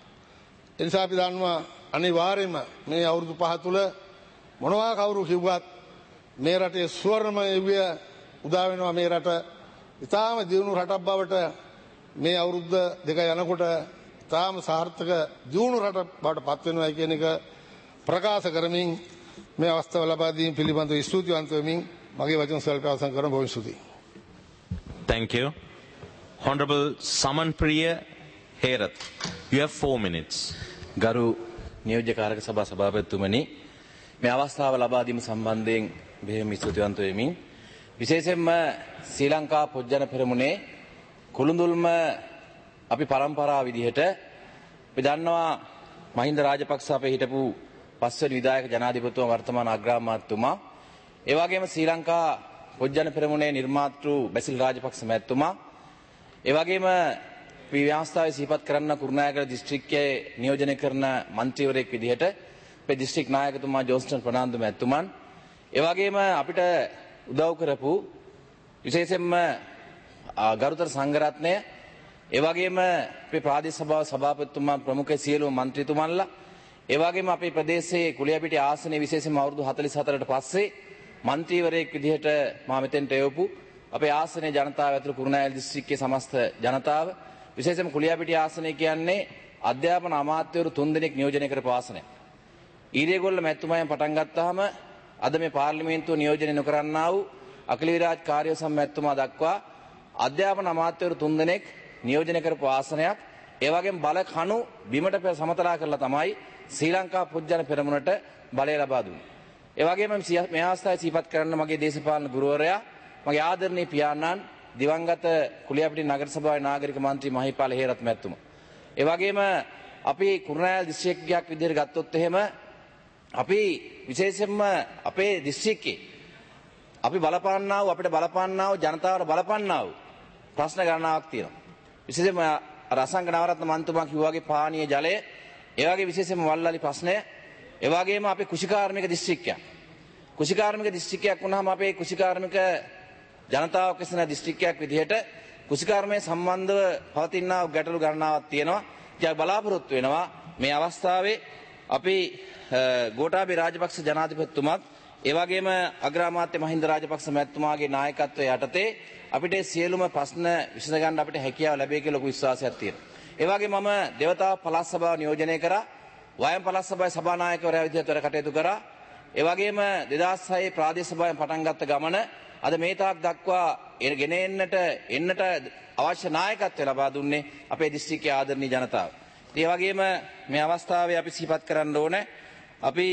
එනිසා අපි දන්නවා අනිවාර්යයෙන්ම මේ අවුරුදු පහ තුල මොනවා කවුරු කිව්වත් මේ රටේ ස්වර්ණමය යුගය උදා වෙනවා. මේ රට ඉතාම දියුණු රටක් බවට මේ අවුරුද්ද දෙක යනකොට ඉතාම සාර්ථක දියුණු රටක් බවට පත් වෙනවා කියන එක ප්‍රකාශ කරමින් මේ අවස්ථාව ලබා දීම පිළිබඳව ස්තුතිවන්ත වෙමින් මගේ වචන ස්වල්ප අවසන් කරන බොහොම ස්තුතියි. Thank you. Honorable Samanpriya Herath, you have four minutes. ගරු නියෝජ්‍ය කාරක සභා සභාපතිතුමනි, මේ අවස්ථාව ලබා දීම සම්බන්ධයෙන් බෙහෙම ස්තුතිවන්ත වෙමින් විශේෂයෙන්ම ශ්‍රී ලංකා පොජ්ජන පෙරමුණේ කුළුඳුල්ම අපි පරම්පරාව විදිහට අපි දන්නවා මහින්ද රාජපක්ෂ අපේ හිටපු පස්වෙනි විධායක ජනාධිපතිතුමා වර්තමාන අග්‍රාමාත්‍යතුමා, ඒ වගේම ශ්‍රී ලංකා පොජ්ජන පෙරමුණේ නිර්මාතෘ බැසිල් රාජපක්ෂ මැතිතුමා, ඒ වගේම ව්‍යවස්ථාවේ සිහිපත් කරන්න කුරුණෑගල දිස්ත්‍රික්කයේ නියෝජනය කරන මන්ත්‍රීවරයෙක් විදිහට අපේ දිස්ත්‍රික් නායකතුමා ජෝස්ටන් ප්‍රනාන්දු මැතිතුමන්, ඒ වගේම අපිට උදව් කරපු විශේෂයෙන්ම ගරුතර සංඝරත්නය, ඒ වගේම අපේ ප්‍රාදේශ සභාව සභාපතිතුමා ප්‍රමුඛ සියලුම මන්ත්‍රීතුමන්ලා, ඒ වගේම අපේ ප්‍රදේශයේ කුලියපිටිය ආසනයේ විශේෂයෙන්ම අවුරුදු හතළිස් හතරකට පස්සේ මන්ත්‍රීවරයෙක් විදිහට මා මෙතෙන්ට එවපු අපේ ආසනයේ ජනතාව ඇතුළු කුරුණෑගල දිස්ත්‍රික්කයේ සමස්ත ජනතාව, විශේෂයෙන්ම කුලියපිටිය ආසනය කියන්නේ අධ්‍යාපන අමාත්‍යවරු තුන් දෙනෙක් නියෝජනය කරපු ආසනයක්. ඊරේගොල්ල මැතිතුමයන් පටන් ගත්තාම අද මේ පාර්ලිමේන්තුව නියෝජනය නොකරන්නා වූ අකිල විරාජ් කාර්ය සම්මැතිතුමා දක්වා අධ්‍යාපන අමාත්‍යවරු තුන් දෙනෙක් නියෝජනය කරපු ආසනයක්. ඒ වගේම බල කණු බිමට සමතලා කරලා තමයි ශ්‍රී ලංකා පොජ්ජන පෙරමුණට බලය ලබා දුන්නේ. ඒ වගේම මේ අවස්ථාවේ සිහිපත් කරන්න මගේ දේශපාලන ගුරුවරයා, මගේ ආදරණීය පියාණන් දිවංගත කුලියපිටිය නගර සභාවේ නාගරික මන්ත්‍රී මහිපාල හේරත් මැතිතුමා. ඒ වගේම අපි කුරුණෑගල දිස්ත්‍රික්කයක් විදිහට ගත්තොත් එහෙම අපි විශේෂයෙන්ම අපේ දිස්ත්‍රික්කේ අපි බලපාන්නා වූ අපිට බලපාන්නා වූ ජනතාවට බලපාන්නා වූ ප්‍රශ්න ගණනාවක් තියෙනවා. විශේෂයෙන්ම රසංග නවරත්න මන්තුමා කිව්වා වගේ පානීය ජලය, ඒ වගේ විශේෂයෙන්ම වල්ලාලි ප්‍රශ්නය, ඒ වගේම අපේ කුෂිකාර්මික දිස්ත්‍රික්කයක්. කුෂිකාර්මික දිස්ත්‍රික්කයක් වුණාම අපේ කුෂිකාර්මික ජනතාවක් වෙන දිස්ත්‍රික්කයක් විදිහට කුෂිකාර්මයේ සම්බන්ධව පවතිනා ගැටලු ගණනාවක් තියෙනවා. ඉතින් බලාපොරොත්තු වෙනවා මේ අවස්ථාවේ අපි ගෝඨාභය රාජපක්ෂ ජනාධිපතිතුමත් ඒ වගේම අග්‍රාමාත්‍ය මහින්ද රාජපක්ෂ මැතිතුමාගේ නායකත්වය යටතේ අපිට සියලුම ප්‍රශ්න විසඳ ගන්න අපිට හැකියාව ලැබෙයි කියලා ලොකු විශ්වාසයක් තියෙනවා. ඒ වගේම මම දේවතාව පළාත් සභාව නියෝජනය කරා. වයම් පළාත් සභාවේ සභානායකවරයා විදිහට වැඩ කටයුතු කරා. ඒ වගේම දෙදහස් හය ප්‍රාදේශීය සභාවෙන් පටන් ගත්ත ගමන අද මේ තාක් දක්වා ගෙන එන්නට එන්නට අවශ්‍ය නායකත්වය ලබා දුන්නේ අපේ දිස්ත්‍රික්කයේ ආදරණීය ජනතාව. ඒ වගේම මේ අවස්ථාවේ අපි සිහිපත් කරන්න ඕනේ අපි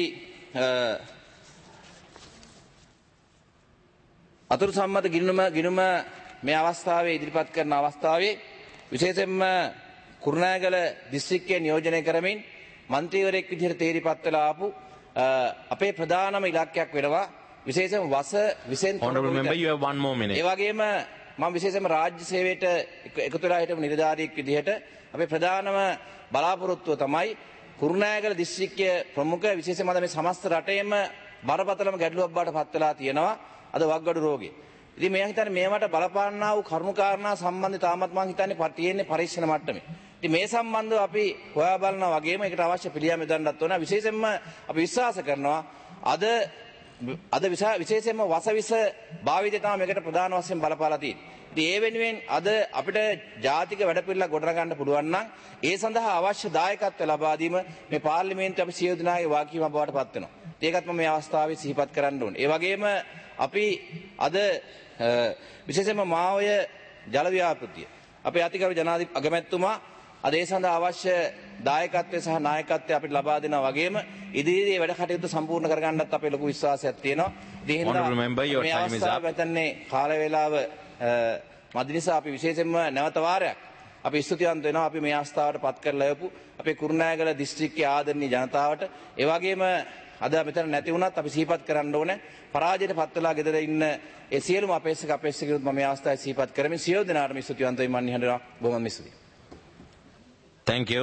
අතුරු සම්මත ගිණුම ගිණුම මේ අවස්ථාවේ ඉදිරිපත් කරන අවස්ථාවේ විශේෂයෙන්ම කුරුණෑගල දිස්ත්‍රික්කයේ නියෝජනය කරමින් මන්ත්‍රීවරයෙක් විදිහට තේරිපත් වෙලා ආපු අපේ ප්‍රධානම ඉලක්කයක් වෙනවා විශේෂයෙන්ම වස විසෙන් Honorable member, you have one more minute. ඒ වගේම මම විශේෂයෙන්ම රාජ්‍ය සේවයට එකතු වෙලා හිටපු නිලධාරියෙක් විදිහට අපේ ප්‍රධානම බලාපොරොත්තුව තමයි කුරුණෑගල දිස්ත්‍රික්කයේ ප්‍රමුඛ විශේෂයෙන්ම අද මේ සමස්ත රටේම බරපතලම ගැටලුවක් බවට පත් වෙලා තියෙනවා අද වක්ගඩු රෝගය. ඉතින් මම හිතන්නේ මේවට බලපාන්නා වූ කරුණු කාරණා සම්බන්ධව තාමත් මම හිතන්නේ තියෙන්නේ පරීක්ෂණ මට්ටමේ. ඉතින් මේ සම්බන්ධව අපි හොයා බලනවා වගේම ඒකට අවශ්‍ය පිළියම් යොදන්නත් ඕන. විශේෂයෙන්ම අපි විශ්වාස කරනවා අද අද විශේෂයෙන්ම වසවිස භාවිතය තමයි මේකට ප්‍රධාන වශයෙන් බලපාලා තියෙන්නේ. ඉතින් ඒ වෙනුවෙන් අද අපිට ජාතික වැඩපිළිවෙල ගොඩනගන්න පුළුවන් නම් ඒ සඳහා අවශ්‍ය දායකත්වය ලබා දීම මේ පාර්ලිමේන්තුවේ අපි සියලු දෙනාගේ වාකීමක් බවට පත් වෙනවා. ඒකත් මම මේ අවස්ථාවේ සිහිපත් කරන්න ඕනේ. ඒ වගේම අපි අද විශේෂයෙන්ම මාවය ජල ව්‍යාපෘතිය අපේ අතිගරු ජනාධිපති අගමැතිතුමා අද ඒ සඳහා අවශ්‍ය දායකත්වය සහ නායකත්වය අපිට ලබා දෙනවා වගේම ඉදිරියේ වැඩ කටයුතු සම්පූර්ණ කරගන්නත් අපේ ලොකු විශ්වාසයක් තියෙනවා. Honorable member, your time is up. මෙතන්නේ කාල වේලාව මදි නිසා අපි විශේෂයෙන්ම නැවත වාරයක් අපි ස්තුතිවන්ත වෙනවා අපි මේ අවස්ථාවට පත් කරලා යපු අපේ කුරුණෑගල දිස්ත්‍රික්කයේ ආදරණීය ජනතාවට. ඒ වගේම අද මෙතන නැති වුණත් අපි සිහිපත් කරන්න ඕනේ පරාජයට පත් වෙලා ගෙදර ඉන්න ඒ සියලුම අපේක්ෂක අපේක්ෂකයන්ට මම මේ අවස්ථාවේ සිහිපත් කරමින් සියලු දෙනාට මේ ස්තුතිවන්ත වෙමින් මම නිහඬව බොහොම ස්තුතියි. Thank you.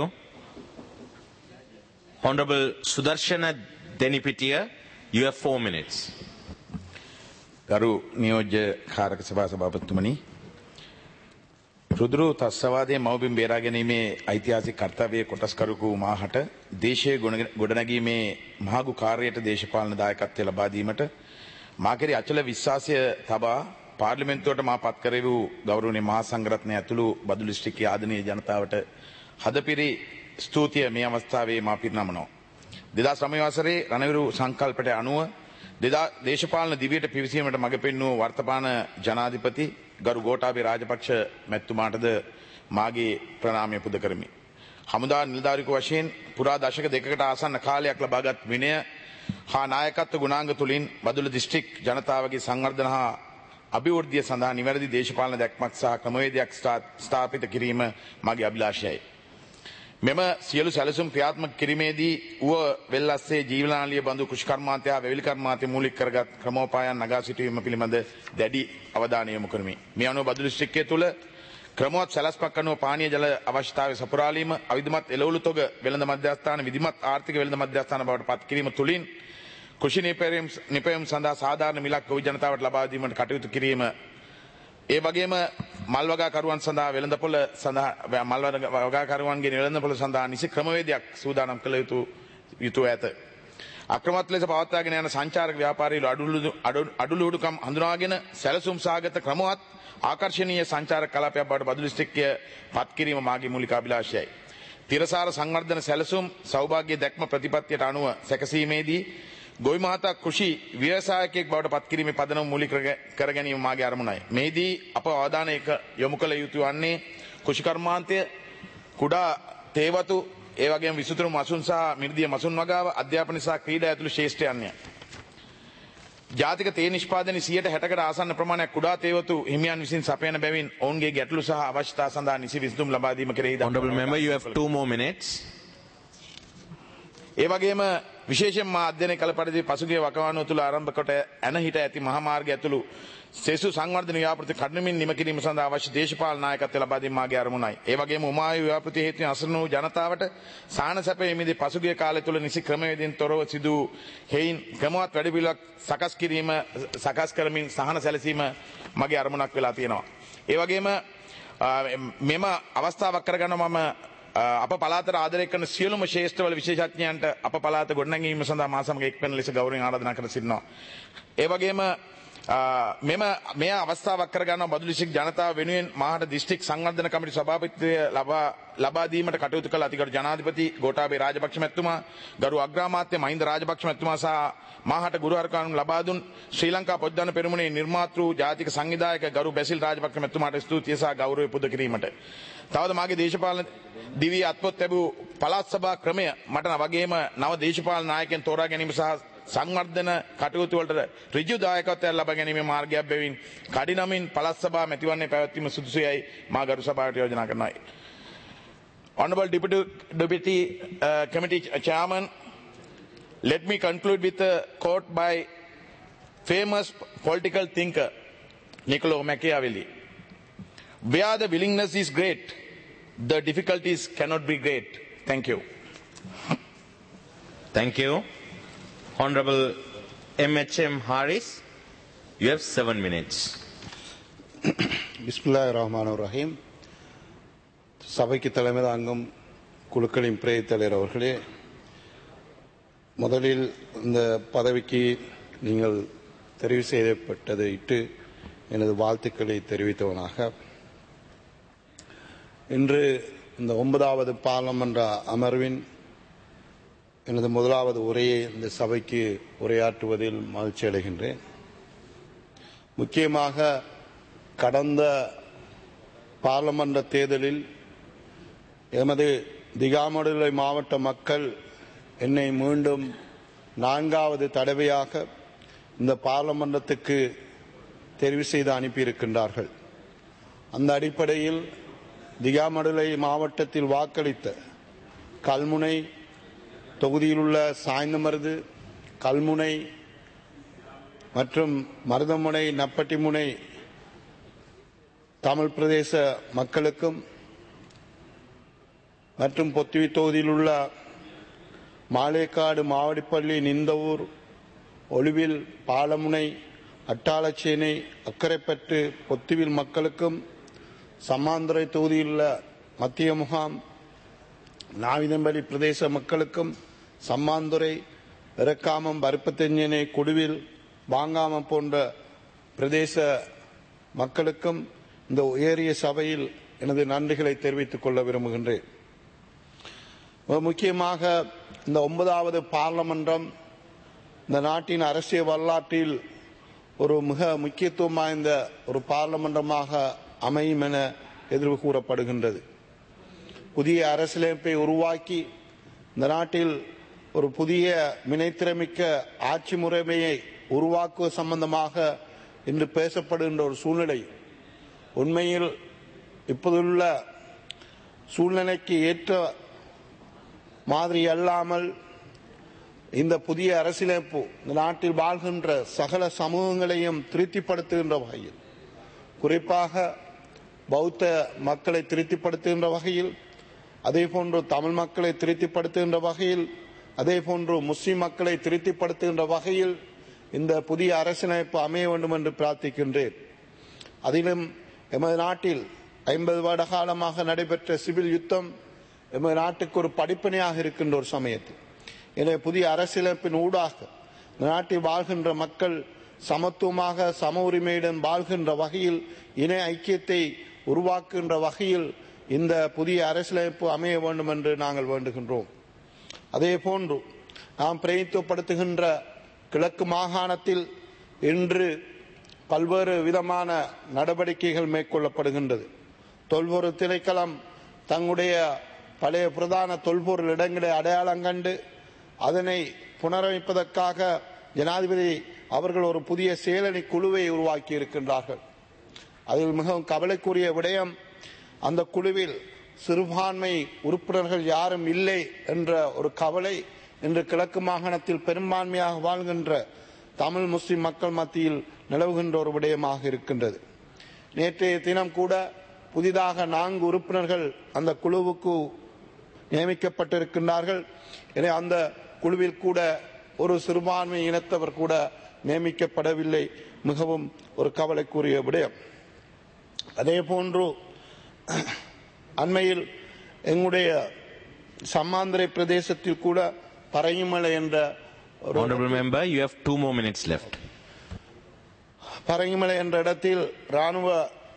Honorable Sudarshana Denipitiya, you have four minutes. ගරු නියෝජ්‍ය කාරක සභා සභාපතිතුමනි, රුදුරු තස්සවාදයේ මව්බිම් බේරා ගැනීමේ ඓතිහාසික කර්තව්‍යයේ කොටස්කරුකු මාහට දේශීය ගොඩනැගීමේ මහඟු කාර්යයට දේශපාලන දායකත්වය ලබා දීමට මා කෙරෙහි අචල විශ්වාසය තබා පාර්ලිමේන්තුවට මා පත් කර වූ ගෞරවනීය මහා සංඝරත්නය ඇතුළු බදුල්ල දිස්ත්‍රික්කයේ ආදරණීය ජනතාවට හදපිරි ස්තුතිය මේ අවස්ථාවේ මා පිරිනමනවා. දෙදහස් නවය වසරේ රණවිරු සංකල්පයට අනුව දේශපාලන දිවියට පිවිසීමට මඟ පෙන්වූ වර්තමාන ජනාධිපති ගරු ගෝඨාභය රාජපක්ෂ මැතිතුමාටද මාගේ ප්‍රණාමය පුද කරමි. හමුදා නිලධාරියෙකු වශයෙන් පුරා දශක දෙකකට ආසන්න කාලයක් ලබාගත් විනය හා නායකත්ව ගුණාංග තුලින් බදුල්ල දිස්ත්‍රික් ජනතාවගේ සංවර්ධන හා අභිවෘද්ධිය සඳහා නිවැරදි දේශපාලන දැක්මක් සහ ක්‍රමවේදයක් ස්ථාපිත කිරීම මගේ අභිලාෂයයි. මෙම සියලු සැලසුම් ක්‍රියාත්මක කිරීමේදී ඌව වෙල්ලස්සේ ජීවනාලිය බඳු කෘෂිකර්මාන්තය හා වැවිලි කර්මාන්තය මූලික කරගත් ක්‍රමෝපායන් නගා සිටුවීම පිළිබඳ දැඩි අවධානය යොමු කරමි. මේ අනුව බදුල්ල දිස්ත්‍රික්කය තුළ ක්‍රමවත් සැලැස්මක් අනුව පානීය ජල අවශ්‍යතාවය සපුරාලීම, අවිධමත් එළවලු තොග වෙළඳ මධ්‍යස්ථාන විධිමත් ආර්ථික වෙළඳ මධ්‍යස්ථාන බවට පත් කිරීම තුළින් කෘෂි නිපැයුම් සඳහා සාධාරණ මිලක් ගොවි ජනතාවට ලබා දීමට කටයුතු කිරීම, ඒ වගේම මල් වගාකරුවන් සඳහා වෙළඳපොළ සඳහා මල් වගාකරුවන්ගේ වෙළඳපොළ සඳහා නිසි ක්‍රමවේදයක් සූදානම් කළ යුතු යුතුව ඇත. අක්‍රමවත් ලෙස පවත්වාගෙන යන සංචාරක ව්‍යාපාරීලු අඩුලුහුඩුකම් හඳුනාගෙන සැලසුම් සහගත ක්‍රමවත් ආකර්ශනීය සංචාරක කලාපයක් බවට බදුල්ල දිස්ත්‍රික්කය පත් කිරීම මාගේ මූලික අභිලාෂයයි. තිරසාර සංවර්ධන සැලසුම් සෞභාග්‍ය දැක්ම ප්‍රතිපත්තියට අනුව සැකසීමේදී ගොවි මහතා කෘෂි ව්‍යවසායකයෙක් බවට පත් කිරීමේ පදනම මූලික කර ගැනීම මාගේ අරමුණයි. මේදී අප අවධානය යොමු කළ යුතු වන්නේ කෘෂිකර්මාන්තය, කුඩා තේවතු, ඒ වගේම විසුතුරු මසුන් සහ මිර්ධිය මසුන් වගාව, අධ්‍යාපන සහ ක්‍රීඩා ඇතුළු ශේෂ්ත්‍රයන්ය. ජාතික තේ නිෂ්පාදනයේ සියයට හැටකට ආසන්න ප්‍රමාණයක් කුඩා තේවතු හිමියන් විසින් සපයන බැවින් ඔවුන්ගේ ගැටලු සහ අවශ්‍යතා සඳහා නිසි විසඳුම් ලබා දීම කෙරෙහි Honorable member, you have two more minutes. ඒ වගේම විශේෂයෙන්ම අධ්‍යයනය කළ පරිදි පසුගිය වකවානුව තුළ ආරම්භ කොට ඇන හිට ඇති මහා මාර්ගය ඇතුළු සෙසු සංවර්ධන ව්‍යාපෘති කඩනමින් නිම කිරීම සඳහා අවශ්‍ය දේශපාලන නායකත්වය ලබා දීම මාගේ අරමුණයි. ඒ වගේම උමායු ව්‍යාපෘති හේතුවෙන් අසරණ වූ ජනතාවට සාහන සැපයීමේදී පසුගිය කාලය තුළ නිසි ක්‍රමවේදයෙන් තොරව සිදු හේයින් ක්‍රමවත් වැඩපිළිවෙලක් සකස් කිරීම සකස් කරමින් සහන සැලසීම මගේ අරමුණක් වෙලා තියෙනවා. ඒ වගේම මෙම අවස්ථාවක් කරගන්න මම අප පළාතට ආදරය කරන සියලුම ශ්‍රේෂ්ඨවල විශේෂඥයන්ට අප පළාත ගොඩනැගීම සඳහා මා සමග එක්වෙන ලෙස ගෞරවයෙන් ආරාධනා කර සිටිනවා. ඒ වගේම මෙම මේ අවස්ථාවක් කරගන්න බදුලු දිස්ත්‍රික් ජනතාව වෙනුවෙන් මාහට දිස්ත්‍රික් සංවර්ධන කමිටු සභාපතිත්වය ලබා ලබා දීමට කටයුතු කළ අතිගරු ජනාධිපති ගෝඨාභය රාජපක්ෂ මැතිතුමා, ගරු අග්‍රාමාත්‍ය මහින්ද රාජපක්ෂ මැතිතුමා සහ මාහට ගුරුහරුකම් ලබා දුන් ශ්‍රී ලංකා පොත්ජන පෙරමුණේ නිර්මාතෘ ජාතික සංවිධායක ගරු බැසිල් රාජපක්ෂ මැතිතුමාට ස්තුතිය සහ ගෞරවය පුද කිරීමට. තවද මාගේ දේශපාලන දිවි අත්පොත් ලැබූ පළාත් සභා ක්‍රමය මට වගේම නව දේශපාලන නායකයන් තෝරා ගැනීම සහ සංවර්ධන කටයුතු වලට ඍජු දායකත්වයක් ලබා ගැනීමේ මාර්ගයක් බැවින් කඩිනමින් පළාත් සභා මැතිවරණය පැවැත්වීම සුදුසුයයි මා ගරු සභාවට යෝජනා කරනවා. Honorable Deputy, Deputy uh, Committee Chairman, let me conclude with a quote by famous political thinker Niccolo Machiavelli. Where the willingness is great, the difficulties cannot be great. Thank you. Thank you. Honorable M H M Harris, you have seven minutes. Bismillahirrahmanirrahim. சபைக்கு தலைமை தாங்கும் குழுக்களின் பிரதி தலைவர் அவர்களே, முதலில் இந்த பதவிக்கு நீங்கள் தெரிவு செய்யப்பட்டதை இட்டு எனது வாழ்த்துக்களை தெரிவித்தவனாக, இன்று இந்த ஒன்பதாவது பாராளுமன்ற அமர்வின் எனது முதலாவது உரையை இந்த சபைக்கு உரையாற்றுவதில் மகிழ்ச்சி அடைகின்றேன். முக்கியமாக கடந்த பாராளுமன்ற தேர்தலில் எமது திகாமடுலை மாவட்ட மக்கள் என்னை மீண்டும் நான்காவது தடவையாக இந்த பாராளுமன்றத்துக்கு தெரிவு செய்து அனுப்பியிருக்கின்றார்கள். அந்த அடிப்படையில் திகாமடுலை மாவட்டத்தில் வாக்களித்த கல்முனை தொகுதியில் உள்ள சாய்ந்தமருது, கல்முனை மற்றும் மருதமுனை, நப்பட்டிமுனை தமிழ் பிரதேச மக்களுக்கும் மற்றும் பொத்துவி தொகுதியில் உள்ள மாலேக்காடு, மாவடிப்பள்ளி, நிந்தவூர், ஒளிவில், பாலமுனை, அட்டாளச்சேனை, அக்கரைப்பற்று, பொத்துவில் மக்களுக்கும், சம்மாந்துறை தொகுதியில் உள்ள மத்திய முகாம், நாவிதம்பள்ளி பிரதேச மக்களுக்கும், சம்மாந்துறை, இறக்காமம், பருப்பத்தெஞ்சனை, கொடுவில், வாங்காமம் போன்ற பிரதேச மக்களுக்கும் இந்த உயரிய சபையில் எனது நன்றிகளை தெரிவித்துக் கொள்ள விரும்புகின்றேன். முக்கியமாக இந்த ஒன்பதாவது பாராளுமன்றம் இந்த நாட்டின் அரசியல் வரலாற்றில் ஒரு மிக முக்கியத்துவம் வாய்ந்த ஒரு பாராளுமன்றமாக அமையும் என எதிர்வு கூறப்படுகின்றது. புதிய அரசியலமைப்பை உருவாக்கி இந்த நாட்டில் ஒரு புதிய வினைத்திறமிக்க ஆட்சி முறைமையை உருவாக்குவது சம்பந்தமாக இன்று பேசப்படுகின்ற ஒரு சூழ்நிலை உண்மையில் இப்போதுள்ள சூழ்நிலைக்கு ஏற்ற மாதிரி அல்லாமல் இந்த புதிய அரசியலமைப்பு இந்த நாட்டில் வாழ்கின்ற சகல சமூகங்களையும் திருப்திப்படுத்துகின்ற வகையில், குறிப்பாக பௌத்த மக்களை திருப்திப்படுத்துகின்ற வகையில், அதே போன்று தமிழ் மக்களை திருப்திப்படுத்துகின்ற வகையில், அதே போன்று முஸ்லிம் மக்களை திருப்திப்படுத்துகின்ற வகையில் இந்த புதிய அரசியலமைப்பு அமைய வேண்டும் என்று பிரார்த்திக்கின்றேன். அதிலும் எமது நாட்டில் ஐம்பது வருட காலமாக நடைபெற்ற சிவில் யுத்தம் எமது நாட்டுக்கு ஒரு படிப்பினையாக இருக்கின்ற ஒரு சமயத்தில், எனவே புதிய அரசியலமைப்பின் ஊடாக இந்த நாட்டில் வாழ்கின்ற மக்கள் சமத்துவமாக சம உரிமையுடன் வாழ்கின்ற வகையில் இன ஐக்கியத்தை உருவாக்குகின்ற வகையில் இந்த புதிய அரசியலமைப்பு அமைய வேண்டும் என்று நாங்கள் வேண்டுகின்றோம். அதே போன்று நாம் பிரதித்துவப்படுத்துகின்ற கிழக்கு மாகாணத்தில் இன்று பல்வேறு விதமான நடவடிக்கைகள் மேற்கொள்ளப்படுகின்றது. தொல்பொருள் திணைக்களம் தங்களுடைய பழைய பிரதான தொல்பொருள் இடங்களை அடையாளம் கண்டு அதனை புனரமைப்பதற்காக ஜனாதிபதி அவர்கள் ஒரு புதிய செயலணி குழுவை உருவாக்கி இருக்கின்றார்கள். அதில் மிகவும் கவலைக்குரிய விடயம், அந்த குழுவில் சிறுபான்மை உறுப்பினர்கள் யாரும் இல்லை என்ற ஒரு கவலை இன்று கிழக்கு மாகாணத்தில் பெரும்பான்மையாக வாழ்கின்ற தமிழ் முஸ்லிம் மக்கள் மத்தியில் நிலவுகின்ற ஒரு விடயமாக இருக்கின்றது. நேற்றைய தினம் கூட புதிதாக நான்கு உறுப்பினர்கள் அந்த குழுவுக்கு நியமிக்கப்பட்டிருக்கின்றார்கள். எனவே அந்த குழுவில் கூட ஒரு சிறுபான்மை இனத்தவர் கூட நியமிக்கப்படவில்லை. மிகவும் ஒரு கவலைக்குரிய விடயம். அதே போன்று அண்மையில் எங்களுடைய சம்மாந்திரை பிரதேசத்தில் கூட பறையுமலை என்ற Honorable member, you have two more minutes left. பறையுமலை என்ற இடத்தில் ராணுவ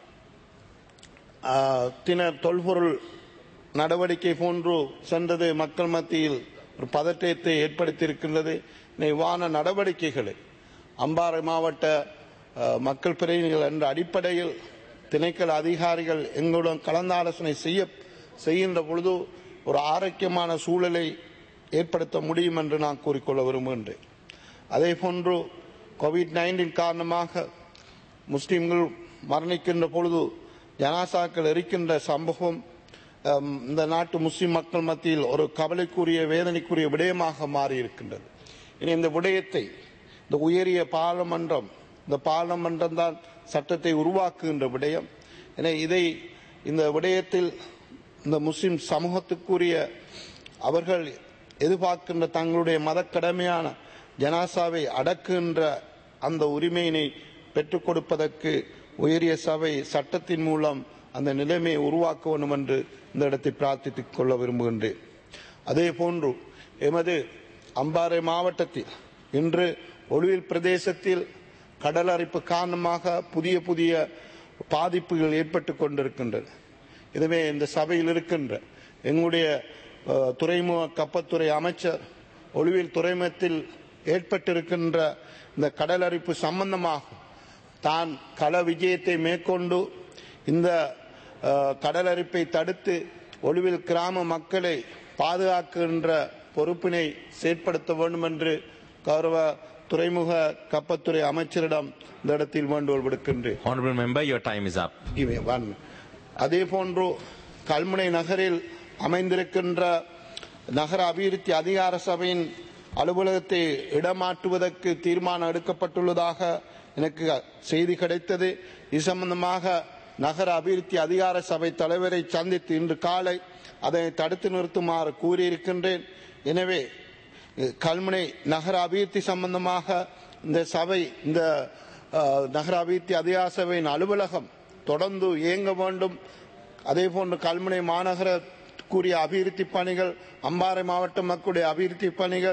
தினர் தொல்பொருள் நடவடிக்கை போன்று சென்றது மக்கள் மத்தியில் ஒரு பதற்றத்தை ஏற்படுத்தியிருக்கின்றது. இவ்வான நடவடிக்கைகளை அம்பாறை மாவட்ட மக்கள் பிரதிநிதிகள் என்ற அடிப்படையில் திணைக்கள அதிகாரிகள் எங்களுடன் கலந்தாலோசனை செய்ய செய்கின்ற பொழுது ஒரு ஆரோக்கியமான சூழலை ஏற்படுத்த முடியும் என்று நான் கூறிக்கொள்ள விரும்புகின்றேன். அதே போன்று கோவிட் நைன்டீன் காரணமாக முஸ்லிம்கள் மரணிக்கின்ற பொழுது ஜனாசாக்கள் எரிக்கின்ற சம்பவம் இந்த நாட்டு முஸ்லிம் மக்கள் மத்தியில் ஒரு கவலைக்குரிய வேதனைக்குரிய விடயமாக மாறியிருக்கின்றது. இனி இந்த விடயத்தை இந்த உயரிய பாராளுமன்றம், இந்த பாராளுமன்றம் தான் சட்டத்தை உருவாக்குகின்ற விடயம். என இதை இந்த விடயத்தில் இந்த முஸ்லிம் சமூகத்துக்குரிய அவர்கள் எதிர்பார்க்கின்ற தங்களுடைய மத கடமையான ஜனாசாவை அடக்குகின்ற அந்த உரிமையினை பெற்றுக் கொடுப்பதற்கு உயரிய சபை சட்டத்தின் மூலம் அந்த நிலைமையை உருவாக்க வேண்டும் என்று இந்த இடத்தை பிரார்த்தித்துக் கொள்ள விரும்புகின்றேன். அதே போன்று எமது அம்பாறை மாவட்டத்தில் இன்று ஒளிவில் பிரதேசத்தில் கடல் அரிப்பு காரணமாக புதிய புதிய பாதிப்புகள் ஏற்பட்டுக் கொண்டிருக்கின்றன. இதுவே இந்த சபையில் இருக்கின்ற எங்களுடைய துறைமுக கப்பத்துறை அமைச்சர் ஒளிவில் துறைமுகத்தில் ஏற்பட்டிருக்கின்ற இந்த கடல் அரிப்பு சம்பந்தமாக தான் கள விஜயத்தை மேற்கொண்டு இந்த கடல் அரிப்பை தடுத்து ஒளிவில் கிராம மக்களை பாதுகாக்கின்ற பொறுப்பினை செயற்படுத்த வேண்டும் என்று கௌரவ துறைமுக கப்பத்துறை அமைச்சரிடம் இந்த இடத்தில் வேண்டுகோள் விடுக்கின்றேன். Honorable member, your time is up. அதே போன்று கல்முனை நகரில் அமைந்திருக்கின்ற நகர அபிவிருத்தி அதிகார சபையின் அலுவலகத்தை இடமாற்றுவதற்கு தீர்மானம் எடுக்கப்பட்டுள்ளதாக எனக்கு செய்தி கிடைத்தது. இது சம்பந்தமாக நகர அபிவிருத்தி அதிகார சபை தலைவரை சந்தித்து இன்று காலை அதை தடுத்து நிறுத்துமாறு கூறியிருக்கின்றேன். எனவே கல்முனை நகர அபிவிருத்தி சம்பந்தமாக இந்த சபை இந்த நகர அபிவிருத்தி அதிகார சபையின் அலுவலகம் தொடர்ந்து இயங்க வேண்டும். அதே போன்று கல்முனை மாநகர கூறிய அபிவிருத்தி பணிகள், அம்பாறை மாவட்ட மக்களுடைய அபிவிருத்தி பணிகள்,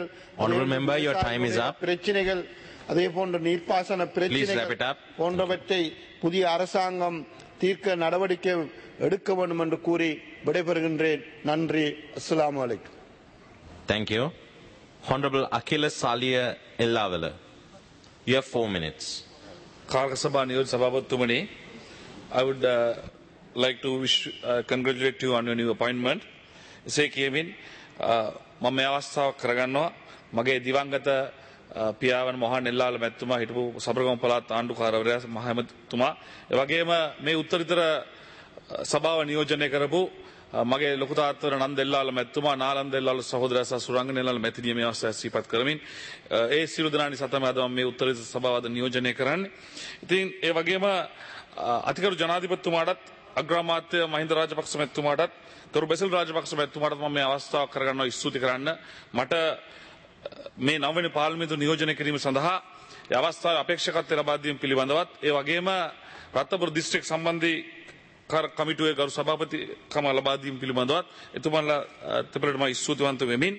பிரச்சனைகள், அதே போன்ற நீர்ப்பாசன பிரச்சனைகள் போன்றவற்றை புதிய அரசாங்கம் தீர்க்க நடவடிக்கை எடுக்க வேண்டும் என்று கூறி விடைபெறுகின்றேன். நன்றி. அஸ்ஸலாமு அலைக்கும். Thank you. Honorable Akhilas Salia Ellavala. You have four minutes. Karaka Sabha Niyoj Sabhapathumani, I would uh, like to wish uh, congratulate you on your new appointment. එසේ කියමින් මම මේ අවස්ථාව කරගන්නවා මගේ දිවංගත පියාණන් මොහන් එල්ලාල මැතිතුමා හිටපු සබරගම පළාත් ආණ්ඩුකාරවරයා මහමැතිතුමා ඒ වගේම මේ උත්තරීතර සභාව නියෝජනය කරපු මගේ ලොකු තාත්තවර නන්ද එල්ලාල මැතිතුමා නාලන්ද එල්ලාල සහෝදරයා සහ සුරංගන එල්ලාල මැතිණිය මේ අවස්ථාවේ සිහිපත් කරමින් ඒ සියලු දෙනා නිසා තමයි අද මම මේ උත්තරීතර සභාව අද නියෝජනය කරන්නේ. ඉතින් ඒ වගේම අතිගරු ජනාධිපතිතුමාටත් අග්‍රාමාත්‍ය මහින්ද රාජපක්ෂ මැතිතුමාටත් ගරු බෙසිල් රාජපක්ෂ මැතිතුමාටත් මම මේ අවස්ථාව කරගන්නවා ස්තුති කරන්න. මට මේ නවවෙනි පාර්ලිමේන්තු නියෝජනය කිරීම සඳහා ඒ අවස්ථාවේ අපේක්ෂකත්වය ලබා දීම පිළිබඳවත් ඒ වගේම රත්නපුර දිස්ත්‍රික් සම්බන්ධී කමිටුවේ ගරු සභාපතිකම ලබා දීම පිළිබඳවත් එතුමන්ලා දෙපළටම ස්තුතිවන්ත වෙමින්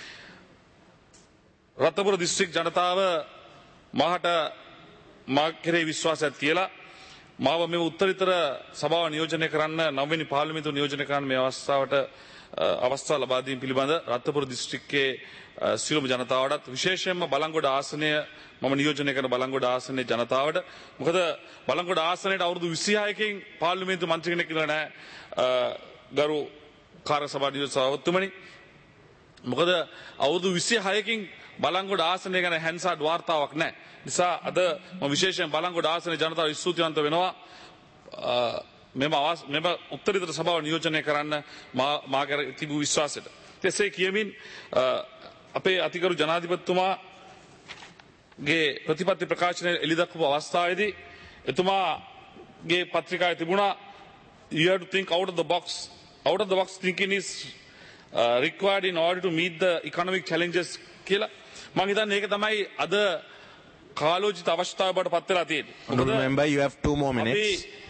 රත්නපුර දිස්ත්‍රික් ජනතාව මාහට මා කෙරෙහි විශ්වාසයක් තියලා මාව මේ උත්තරීතර සභාව නියෝජනය කරන්න නවවෙනි පාර්ලිමේන්තු නියෝජනය කරන්න මේ අවස්ථාවට අවස්ථාව ලබා දීම පිළිබඳ රත්නපුර දිස්ත්‍රික්කයේ සියලුම ජනතාවටත් විශේෂයෙන්ම බලංගොඩ ආසනය මම නියෝජනය කරන බලංගොඩ ආසනයේ ජනතාවට මොකද බලංගොඩ ආසනයට අවුරුදු විසිහයකින් පාර්ලිමේන්තු මන්ත්‍රී කෙනෙක් ඉඳලා නැහැ ගරු කාර්ය සභා නියෝජක සභාපතිතුමනි මොකද අවුරුදු විසිහයකින් බලංගොඩ ආසනය ගැන හැන්සාඩ් වාර්තාවක් නැහැ. නිසා අද මම විශේෂයෙන් බලංගොඩ ආසනයේ ජනතාව ස්තුතිවන්ත වෙනවා. මෙම මෙම උත්තරීතර සභාව නියෝජනය කරන්න මා මා කර තිබූ විශ්වාසයට. එසේ කියමින් අපේ අතිගරු ජනාධිපතිතුමාගේ ප්‍රතිපත්ති ප්‍රකාශනය එළිදක්වපු අවස්ථාවේදී එතුමාගේ පත්‍රිකාවේ තිබුණා you have to think out of the box. Out of the box thinking is uh, required in order to meet the economic challenges කියලා. මම හිතන්නේ ඒක තමයි අද කාලෝචිත අවස්ථාව බවට පත් වෙලා තියෙන්නේ. Honorable member, you have two more minutes.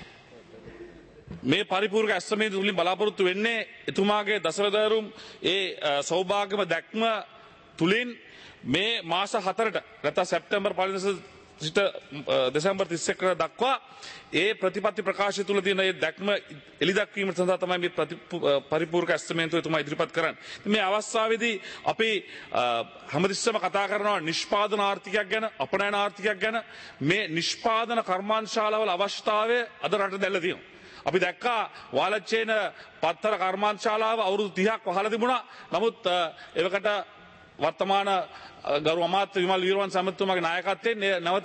මේ පරිපූර්ණ ඇස්තමේ තුලින් බලාපොරොත්තු වෙන්නේ එතුමාගේ දසවැදෑරුම් ඒ සෞභාග්‍යම දැක්ම තුලින් මේ මාස හතරට නැත්නම් සැප්තැම්බර් පළවෙනිදා සිට දෙසැම්බර් තිස් එක දක්වා ඒ ප්‍රතිපත්ති ප්‍රකාශය තුල තියෙන ඒ දැක්ම එළිදක්වීම සඳහා තමයි මේ පරිපූර්ණ ඇස්තමේන්තුව එතුමා ඉදිරිපත් කරන්නේ. මේ අවස්ථාවේදී අපි හැමතිස්සෙම කතා කරනවා නිෂ්පාදන ආර්ථිකයක් ගැන, අපනයන ආර්ථිකයක් ගැන. මේ නිෂ්පාදන කර්මාන්තශාලාවල අවශ්‍යතාවය අද රට දැල්ලා තියෙනවා. අපි දැක්කා වාලච්චේන පත්තර කර්මාන්තශාලාව අවුරුදු තිහක් වහලා තිබුණා. නමුත් එවකට වර්තමාන ගරු අමාත්‍ය විමල් වීරවංශ ඇමතිතුමාගේ නායකත්වයෙන් නැවත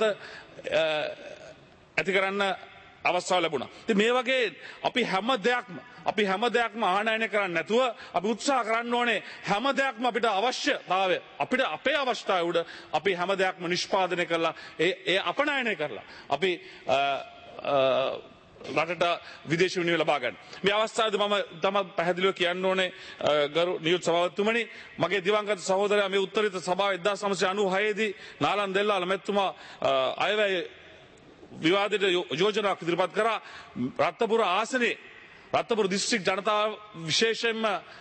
ඇති කරන්න අවස්ථාව ලැබුණා. ඉතින් මේ වගේ අපි හැම දෙයක්ම අපි හැම දෙයක්ම ආනයනය කරන්නේ නැතුව අපි උත්සාහ කරන්න ඕනේ හැම දෙයක්ම අපිට අවශ්‍යතාවය අපිට අපේ අවශ්‍යතාවය උඩ අපි හැම දෙයක්ම නිෂ්පාදනය කරලා ඒ ඒ අපනයනය කරලා අපි රටට විදේශ විනිමය ලබා ගන්න. මේ අවස්ථාවේදී මම තම පැහැදිලිව කියන්න ඕනේ ගරු නියුත් සභාපතිතුමනි මගේ දිවංගත සහෝදරයා මේ උත්තරීතර සභාව එක්දාස් නවසිය අනූහය දී නාලන් දෙල්ලාල මැතිතුමා අයවැය විවාදයට යෝජනාවක් ඉදිරිපත් කරා. රත්නපුර ආසනයේ රත්නපුර දිස්ත්‍රික් ජනතාව විශේෂයෙන්ම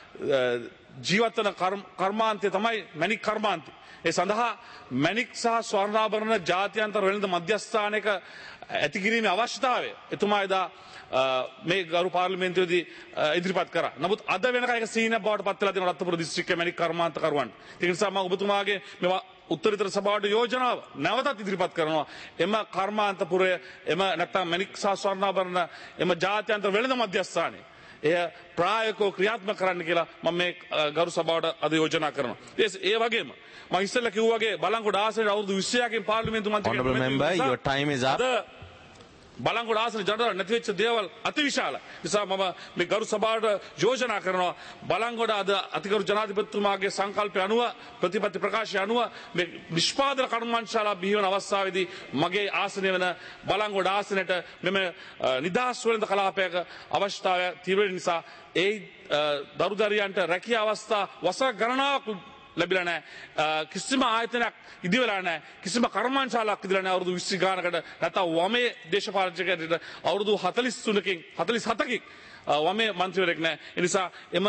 ජීවත් වන කර්මාන්තය තමයි මැණික් කර්මාන්තය. ඒ සඳහා මැණික් සහ ස්වර්ණාභරණ ජාත්‍යන්තර වෙළඳ මධ්‍යස්ථානයක ඇති කිරීමේ අවශ්‍යතාවය එතුමා එදා මේ ගරු පාර්ලිමේන්තුවේදී ඉදිරිපත් කරා. නමුත් අද වෙනකන් ඒක සීනයක් බවට පත් වෙලා තියෙන රත්නපුර දිස්ත්‍රික්කයේ මැණික් කර්මාන්තකරුවන්ට. ඒ නිසා මම ඔබතුමාගේ මේවා උත්තරීතර සභාවට යෝජනාව නැවතත් ඉදිරිපත් කරනවා. එම කර්මාන්තපුරය එම නැත්නම් මැණික් සහ ස්වර්ණාභරණ එම ජාත්‍යන්තර වෙළඳ මධ්‍යස්ථානය එය ප්‍රායෝගිකව ක්‍රියාත්මක කරන්න කියලා මම මේ ගරු සභාවට අද යෝජනා කරනවා. ඒ වගේම මම ඉස්සෙල්ලා කිව්වා වගේ බලංගොඩ ආසනයේ අවුරුදු විස්සයකින් පාර්ලිමේන්තු මන්ත්‍රී Honorable member, your time is up. Balangoda ආසන ජනතාව නැති වෙච්ච දේවල් අතිවිශාලයි. නිසා මම මේ ගරු සභාවට යෝජනා කරනවා බලංගොඩ අද අතිගරු ජනාධිපතිතුමාගේ සංකල්පය අනුව ප්‍රතිපත්ති ප්‍රකාශය අනුව මේ නිෂ්පාදන කර්මාන්තශාලා බිහි වන අවස්ථාවේදී මගේ ආසනය වෙන බලංගොඩ ආසනයට මෙම නිදහස් වෙළඳ කලාපයක අවශ්‍යතාවය තිබෙන නිසා ඒ දරුදරියන්ට රැකියා අවස්ථා වසර ගණනාවක් ලැබිලා නැහැ. කිසිම ආයතනයක් ඉදි වෙලා නැහැ. කිසිම කර්මාන්තශාලාවක් ඉදිලා නැහැ අවුරුදු විස්ස ගානකට. නැත්නම් වමේ දේශපාලනඥයෙකුට අවුරුදු හතළිස් තුනකින් හතළිස් හතකින් වමේ මන්ත්‍රීවරයෙක් නැහැ. ඒ නිසා එම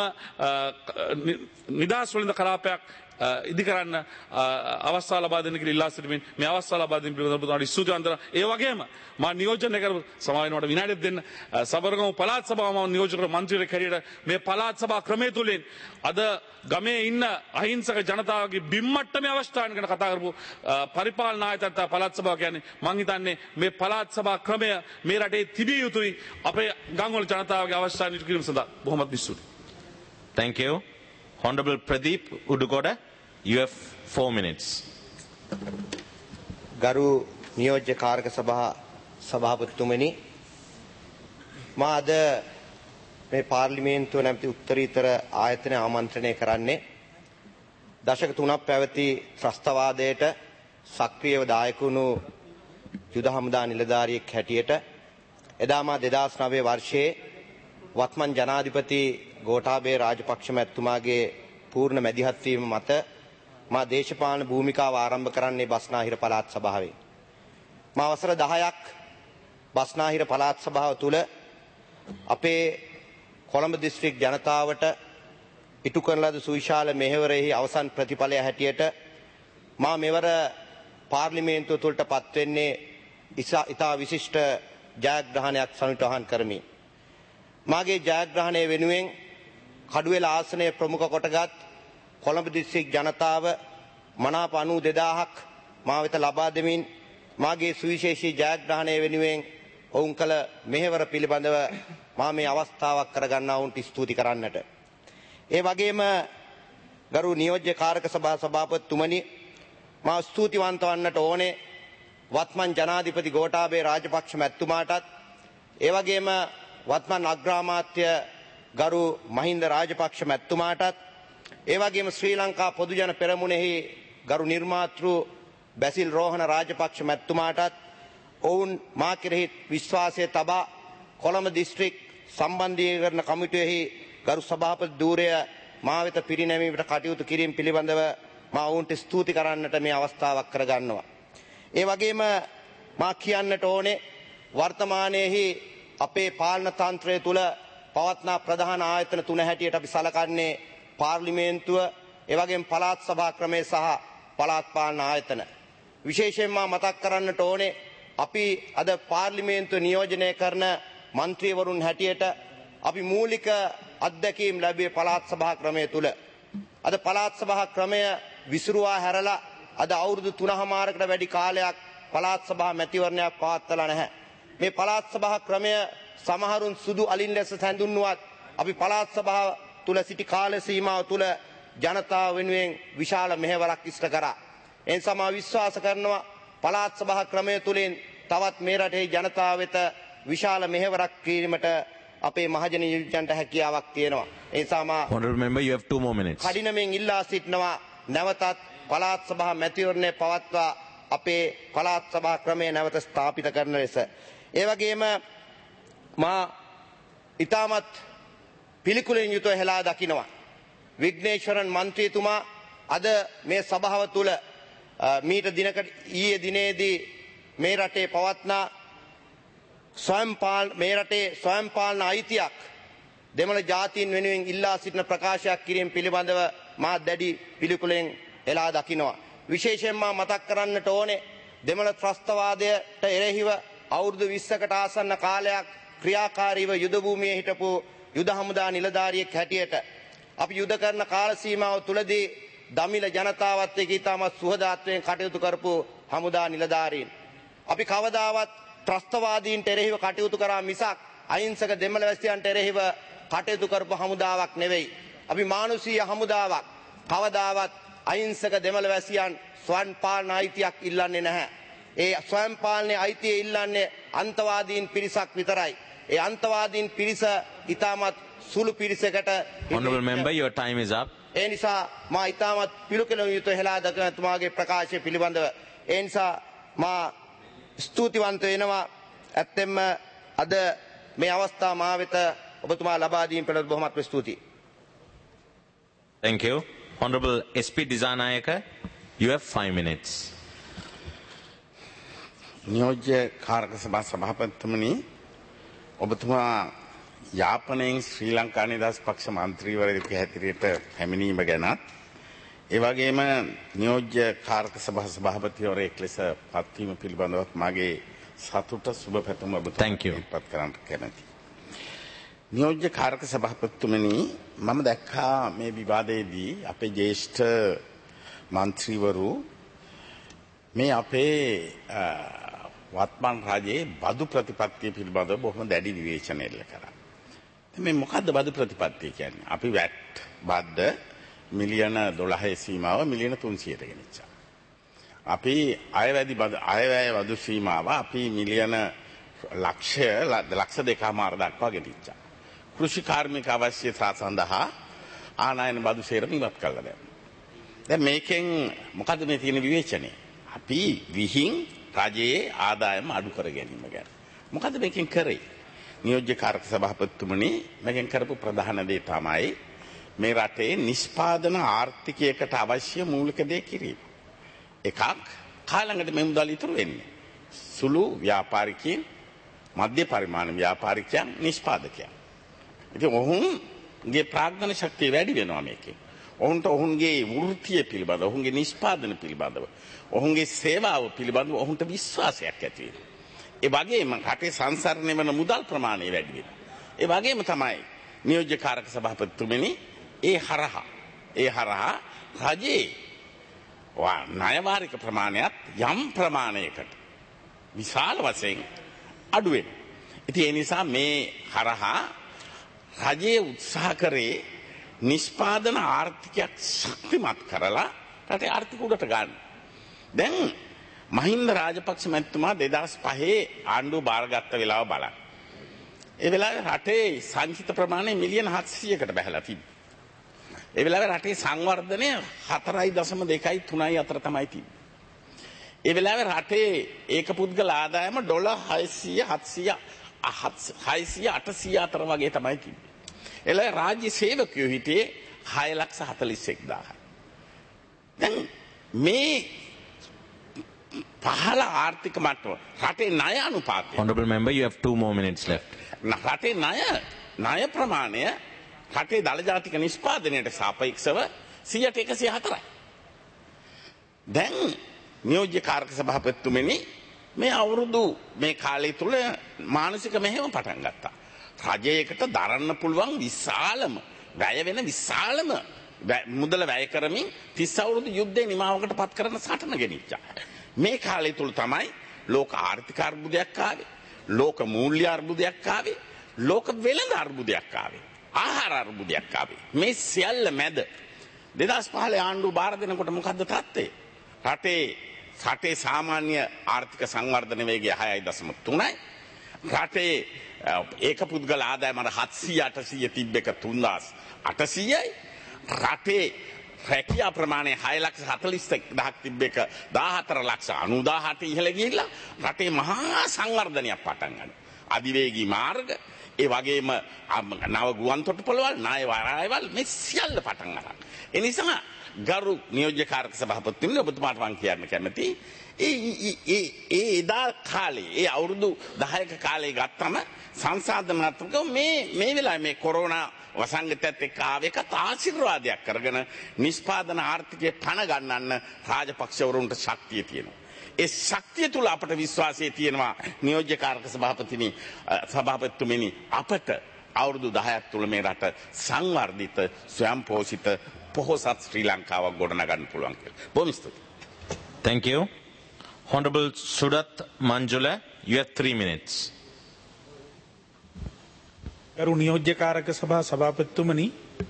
නිදහස් වෙළඳ කලාපයක් ඉදි කරන්න අවස්ථාව ලබා දෙන්න කියලා ඉල්ලා සිටිමින් මේ අවස්ථාව ලබා දෙන්න පිළිබඳව ඔබතුමාට ස්තුති වන්දනා. ඒ වගේම මම නියෝජනය කරපු සමා වෙනකොට විනාඩියක් දෙන්න සබරගමු පළාත් සභාව මම නියෝජනය කර මන්ත්‍රීවරයෙක් හැටියට මේ පළාත් සභා ක්‍රමය තුලින් අද ගමේ ඉන්න අහිංසක ජනතාවගේ බිම්මට්ටමේ අවස්ථාවන් ගැන කතා කරපු පරිපාලන ආයතන පළාත් සභාව කියන්නේ මම හිතන්නේ මේ පළාත් සභා ක්‍රමය මේ රටේ තිබිය යුතුයි අපේ ගම්වල ජනතාවගේ අවශ්‍යතාවයන් ඉටු කිරීම සඳහා. බොහොමත් ස්තුතියි. Thank you. Honorable Pradeep Udugoda, you have four minutes. ගරු නියෝජ්‍ය කාර්ක සභා සභාපතිතුමනි මා අද මේ පාර්ලිමේන්තුව නැමැති උත්තරීතර ආයතනය ආමන්ත්‍රණය කරන්නේ දශක තුනක් පැවති ත්‍රස්තවාදයට සක්‍රියව දායක වුණු යුද හමුදා නිලධාරියෙක් හැටියට එදා මා දෙදාස් නවය වර්ෂයේ වත්මන් ජනාධිපති ගෝඨාභය රාජපක්ෂ මැතිතුමාගේ පූර්ණ මැදිහත් වීම මත මා දේශපාලන භූමිකාව ආරම්භ කරන්නේ බස්නාහිර පළාත් සභාවේ. මා වසර දහයක් බස්නාහිර පළාත් සභාව තුල අපේ කොළඹ දිස්ත්‍රික් ජනතාවට ඉටු කරන ලද සුවිශාල මෙහෙවරෙහි අවසන් ප්‍රතිඵලය හැටියට මා මෙවර පාර්ලිමේන්තුව තුළට පත් වෙන්නේ ඉතා විශිෂ්ට ජයග්‍රහණයක් සනිටුහන් කරමි. මාගේ ජයග්‍රහණය වෙනුවෙන් කඩුවෙල ආසනය ප්‍රමුඛ කොටගත් කොළඹ දිස්ත්‍රික් ජනතාව මනාප අනූ දෙදාහක් මා වෙත ලබා දෙමින් මාගේ සුවිශේෂී ජයග්‍රහණය වෙනුවෙන් ඔවුන් කළ මෙහෙවර පිළිබඳව මා මේ අවස්ථාවක් කරගන්නා වුන්ට ස්තුති කරන්නට. ඒ වගේම ගරු නියෝජ්‍ය කාරක සභා සභාපතිතුමනි මා ස්තුතිවන්ත වන්නට ඕනේ වත්මන් ජනාධිපති ගෝඨාභය රාජපක්ෂ මැතිතුමාටත් ඒ වගේම වත්මන් අග්‍රාමාත්‍ය ගරු මහින්ද රාජපක්ෂ මැතිතුමාටත් ඒ වගේම ශ්‍රී ලංකා පොදුජන පෙරමුණෙහි ගරු නිර්මාතෘ බැසිල් රෝහණ රාජපක්ෂ මැතිතුමාටත් ඔවුන් මා කෙරෙහි විශ්වාසය තබා කොළඹ දිස්ත්‍රික් සම්බන්ධීකරණ කමිටුවේහි ගරු සභාපති ධූරය මා වෙත පිරිනැමීමට කටයුතු කිරීම පිළිබඳව මා ඔවුන්ට ස්තුති කරන්නට මේ අවස්ථාවක් කරගන්නවා. ඒ වගේම මා කියන්නට ඕනේ වර්තමානයේහි අපේ පාලන තන්ත්‍රය තුල පවත්නා ප්‍රධාන ආයතන තුන හැටියට අපි සලකන්නේ පාර්ලිමේන්තුව, ඒ වගේම පළාත් සභා ක්‍රමය සහ පළාත් පාලන ආයතන. විශේෂයෙන්ම මා මතක් කරන්නට ඕනේ අපි අද පාර්ලිමේන්තුව නියෝජනය කරන මන්ත්‍රීවරුන් හැටියට අපි මූලික අත්දැකීම් ලැබුවේ පළාත් සභා ක්‍රමය තුල. අද පළාත් සභා ක්‍රමය විසිරුවා හැරලා අද අවුරුදු තුනමාරකට වැඩි කාලයක් පළාත් සභා මැතිවරණයක් පවත්වලා නැහැ. මේ පළාත් සභා ක්‍රමය සමහරුන් සුදු අලින් ලෙස සැඳුන්නුවත් අපි පළාත් සභාව තුල සිටි කාල සීමාව තුල ජනතාව වෙනුවෙන් විශාල මෙහෙවරක් ඉෂ්ට කරා. ඒ නිසා මා විශ්වාස කරනවා පළාත් සභා ක්‍රමය තුලින් තවත් මේ රටේ ජනතාව වෙත විශාල මෙහෙවරක් කිරීමට අපේ මහජන යුජන්ට හැකියාවක් තියෙනවා. ඒ නිසා මා Honorable member, you have two more minutes. කඩිනමින් ඉල්ලා සිටිනවා නැවතත් පළාත් සභා මැතිවරණය පවත්වා අපේ පළාත් සභා ක්‍රමය නැවත ස්ථාපිත කරන ලෙස. ඒ වගේම මා ඊටමත් පිළිකුලෙන් යුතුව හෙලා දකිනවා විග්නේශ්වරන් මන්ත්‍රීතුමා අද මේ සභාව තුල මීට දිනකට ඊයේ දිනේදී මේ රටේ පවත්නා ස්වයං පාලන මේ රටේ ස්වයං පාලන අයිතියක් දෙමළ ජාතීන් වෙනුවෙන් ඉල්ලා සිටින ප්‍රකාශයක් කිරීම පිළිබඳව මා දැඩි පිළිකුලෙන් එලා දකිනවා. විශේෂයෙන්ම මතක් කරන්නට ඕනේ දෙමළ ත්‍රස්තවාදයට එරෙහිව අවුරුදු විස්සකට ආසන්න කාලයක් ක්‍රියාකාරීව යුද භූමියේ හිටපු යුද හමුදා නිලධාරියෙක් හැටියට අපි යුද කරන කාල සීමාව තුලදී දමිළ ජනතාවත් එක්ක ඉතාමත් සුහදාත්වයෙන් කටයුතු කරපු හමුදා නිලධාරීන්. අපි කවදාවත් ත්‍රස්තවාදීන්ට එරෙහිව කටයුතු කරා මිසක් අහිංසක දෙමළ වැසියන්ට එරෙහිව කටයුතු කරපු හමුදාවක් නෙවෙයි. අපි මානුෂීය හමුදාවක්. කවදාවත් අහිංසක දෙමළ වැසියන් ස්වයං පාලන අයිතියක් ඉල්ලන්නේ නැහැ. ඒ ස්වයං පාලනයේ අයිතිය ඉල්ලන්නේ අන්තවාදීන් පිරිසක් විතරයි. ඒ අන්තවාදීන් පිරිස ඉතාමත් සුළු පිරිසකට. Honorable member, your time is up. ඒ නිසා මා ඉතාමත් පිළිකුලෙන් යුතුව හෙලා දකින තුමාගේ ප්‍රකාශය පිළිබඳව ඒ නිසා මා ස්තුතිවන්ත වෙනවා. ඇත්තෙන්ම අද මේ අවස්ථාව මා වෙත ඔබතුමා ලබා දීම පිළිබඳව බොහොමත්ම ස්තුතියි. Thank you. Honorable S P Disanayaka, you have five minutes. නියෝජ්‍ය කාරක සභා සභාපතිතුමනි ඔබතුමා යාපනයෙන් ශ්‍රී ලංකා නිදහස් පක්ෂ මන්ත්‍රීවරයෙකු හැටියට පැමිණීම ගැනත් ඒ වගේම නියෝජ්‍ය කාරක සභා සභාපතිවරයෙක් ලෙස පත්වීම පිළිබඳව මගේ සතුට සුබ පැතුම ඔබතුමාට පත් කරන්න කැමැතියි. නියෝජ්‍ය කාරක සභාපතිතුමනි මම දැක්කා මේ විවාදයේදී අපේ ජ්‍යෙෂ්ඨ මන්ත්‍රීවරු මේ අපේ වත්මන් රජයේ බදු ප්‍රතිපත්තිය පිළිබඳව බොහොම දැඩි විවේචන එල්ල කරා. මේ මොකද්ද බදු ප්‍රතිපත්තිය කියන්නේ? අපි වැට් බද්ද මිලියන දොළහේ සීමාව මිලියන තුන්සියයට ගෙනිච්චා. අපි අයවැදි බදු අයවැය බදු සීමාව අපි මිලියන ලක්ෂය ලක්ෂ දෙකමාර දක්වා ගෙනිච්චා. කෘෂි කාර්මික අවශ්‍යතා සඳහා ආනයන බදු සේරම ඉවත් කළා දැන්. දැන් මේකෙන් මොකද්ද මේ තියෙන විවේචනය? අපි විහිං රජයේ ආදායම අඩු කර ගැනීම ගැන. මොකද මේකෙන් කරේ? නියෝජ්‍ය කාරක සභාපතිතුමනි මේකෙන් කරපු ප්‍රධාන දේ තමයි මේ රටේ නිෂ්පාදන ආර්ථිකයකට අවශ්‍ය මූලික දේ කිරීම. එකක් කාලඟට මේ මුදල් ඉතුරු වෙන්නේ. සුළු ව්‍යාපාරිකයන්, මධ්‍ය පරිමාණ ව්‍යාපාරිකයන්, නිෂ්පාදකයන්. ඉතින් ඔවුන්ගේ ප්‍රාග්ධන ශක්තිය වැඩි වෙනවා මේකෙන්. ඔවුන්ට ඔවුන්ගේ වෘත්තිය පිළිබඳව, ඔවුන්ගේ නිෂ්පාදන පිළිබඳව, ඔවුන්ගේ සේවාව පිළිබඳව ඔවුන්ට විශ්වාසයක් ඇති වෙනවා. ඒ වගේම රටේ සංසරණය වන මුදල් ප්‍රමාණය වැඩි වෙනවා. ඒ වගේම තමයි නියෝජ්‍ය කාරක සභාපතිතුමනි ඒ හරහා ඒ හරහා රජයේ ණය ප්‍රමාණයත් යම් ප්‍රමාණයකට විශාල වශයෙන් අඩු වෙනවා. ඉතින් ඒ නිසා මේ හරහා රජයේ උත්සාහ කරේ නිෂ්පාදන ආර්ථිකයක් ශක්තිමත් කරලා රටේ ආර්ථික උඩට ගන්න. දැන් මහින්ද රාජපක්ෂ මැතිතුමා දෙදහස් පහේ ආණ්ඩුව බාරගත්ත වෙලාව බලන්න. ඒ වෙලාවේ රටේ සංචිත ප්‍රමාණය මිලියන හත්සියයකට බැහැලා තිබ්බා. ඒ වෙලාවේ රටේ සංවර්ධනය හතරයි දශම දෙකයි තුනයි අතර තමයි තිබ්බේ. ඒ වෙලාවේ රටේ ඒක පුද්ගල ආදායම ඩොලර් හයසිය හත්සිය හයසිය අටසිය අතර වගේ තමයි තිබ්බේ. එළ රාජ්‍ය සේවකයෝ හිටියේ හය ලක්ෂ හතළිස් එක්දාහයි. දැන් මේ පහළ ආර්ථික මට්ටම රටේ ණය අනුපාතය. Honorable member, you have two more minutes left. රටේ ණය ණය ප්‍රමාණය රටේ දළ ජාතික නිෂ්පාදනයට සාපේක්ෂව සියයට එකසිය හතරයි. දැන් නියෝජ්‍ය කාර්ක සභාපතිතුමනි මේ අවුරුදු මේ කාලය තුල මානසික මෙහෙම පටන් ගත්තා. රජයකට දරන්න පුළුවන් විශාලම වැය වෙන විශාලම මුදල වැය කරමින් තිස් අවුරුදු යුද්ධේ නිමාවකට පත් කරන සටන ගෙනිච්චා. මේ කාලය තුල තමයි ලෝක ආර්ථික අර්බුදයක් ආවේ, ලෝක මූල්‍ය අර්බුදයක් ආවේ, ලෝක වෙළඳ අර්බුදයක් ආවේ, ආහාර අර්බුදයක් ආවේ. මේ සියල්ල මැද දෙදහස් පහේ ආණ්ඩුව බාර දෙනකොට මොකද්ද තත්ත්වය? රටේ රටේ සාමාන්‍ය ආර්ථික සංවර්ධන වේගය හයයි දශම තුනයි. රටේ ඒක පුද්ගල ආදායම හත්සිය අටසිය තිබ්බ එක තුන්දාස් අටසියයි. රටේ රැකියා ප්‍රමාණය හය ලක්ෂ හතළිස් දහයක් තිබ්බ එක දාහතර ලක්ෂ අනූදාහට ඉහළ ගිහිල්ලා රටේ මහා සංවර්ධනයක් පටන් ගන්නවා. අධිවේගී මාර්ග, ඒ වගේම නව ගුවන් තොටුපළවල්, ණය වරායවල් මේ සියල්ල පටන් ගන්නවා. ඒ නිසා ගරු නියෝජ්‍ය කාර්ක සභාපතිතුමනි, ඔබතුමාට මම කියන්න කැමතියි ඒ ඒ ඒ එදා කාලේ ඒ අවුරුදු දහයක කාලේ ගත්තම සංසාධනාත්මක මේ මේ වෙලාවේ මේ කොරෝනා වසංගතයත් එක්ක ආවෙකත් ආශිර්වාදයක් කරගෙන නිෂ්පාදන ආර්ථිකය පණ ගන්නන්න රාජපක්ෂවරුන්ට ශක්තිය තියෙනවා. ඒ ශක්තිය තුල අපට විශ්වාසය තියෙනවා නියෝජ්‍ය කාර්ක සභාපතිනි සභාපතිතුමනි, අපට අවුරුදු දහයක් තුල මේ රට සංවර්ධිත ස්වයංපෝෂිත පොහොසත් ශ්‍රී ලංකාවක් ගොඩනගන්න පුළුවන් කියලා. බොහොම ස්තුතියි. Thank you. Honorable Sudat Manjula, you have three minutes. ගරු නියෝජ්‍ය කාරක සභා සභාපතිතුමනි,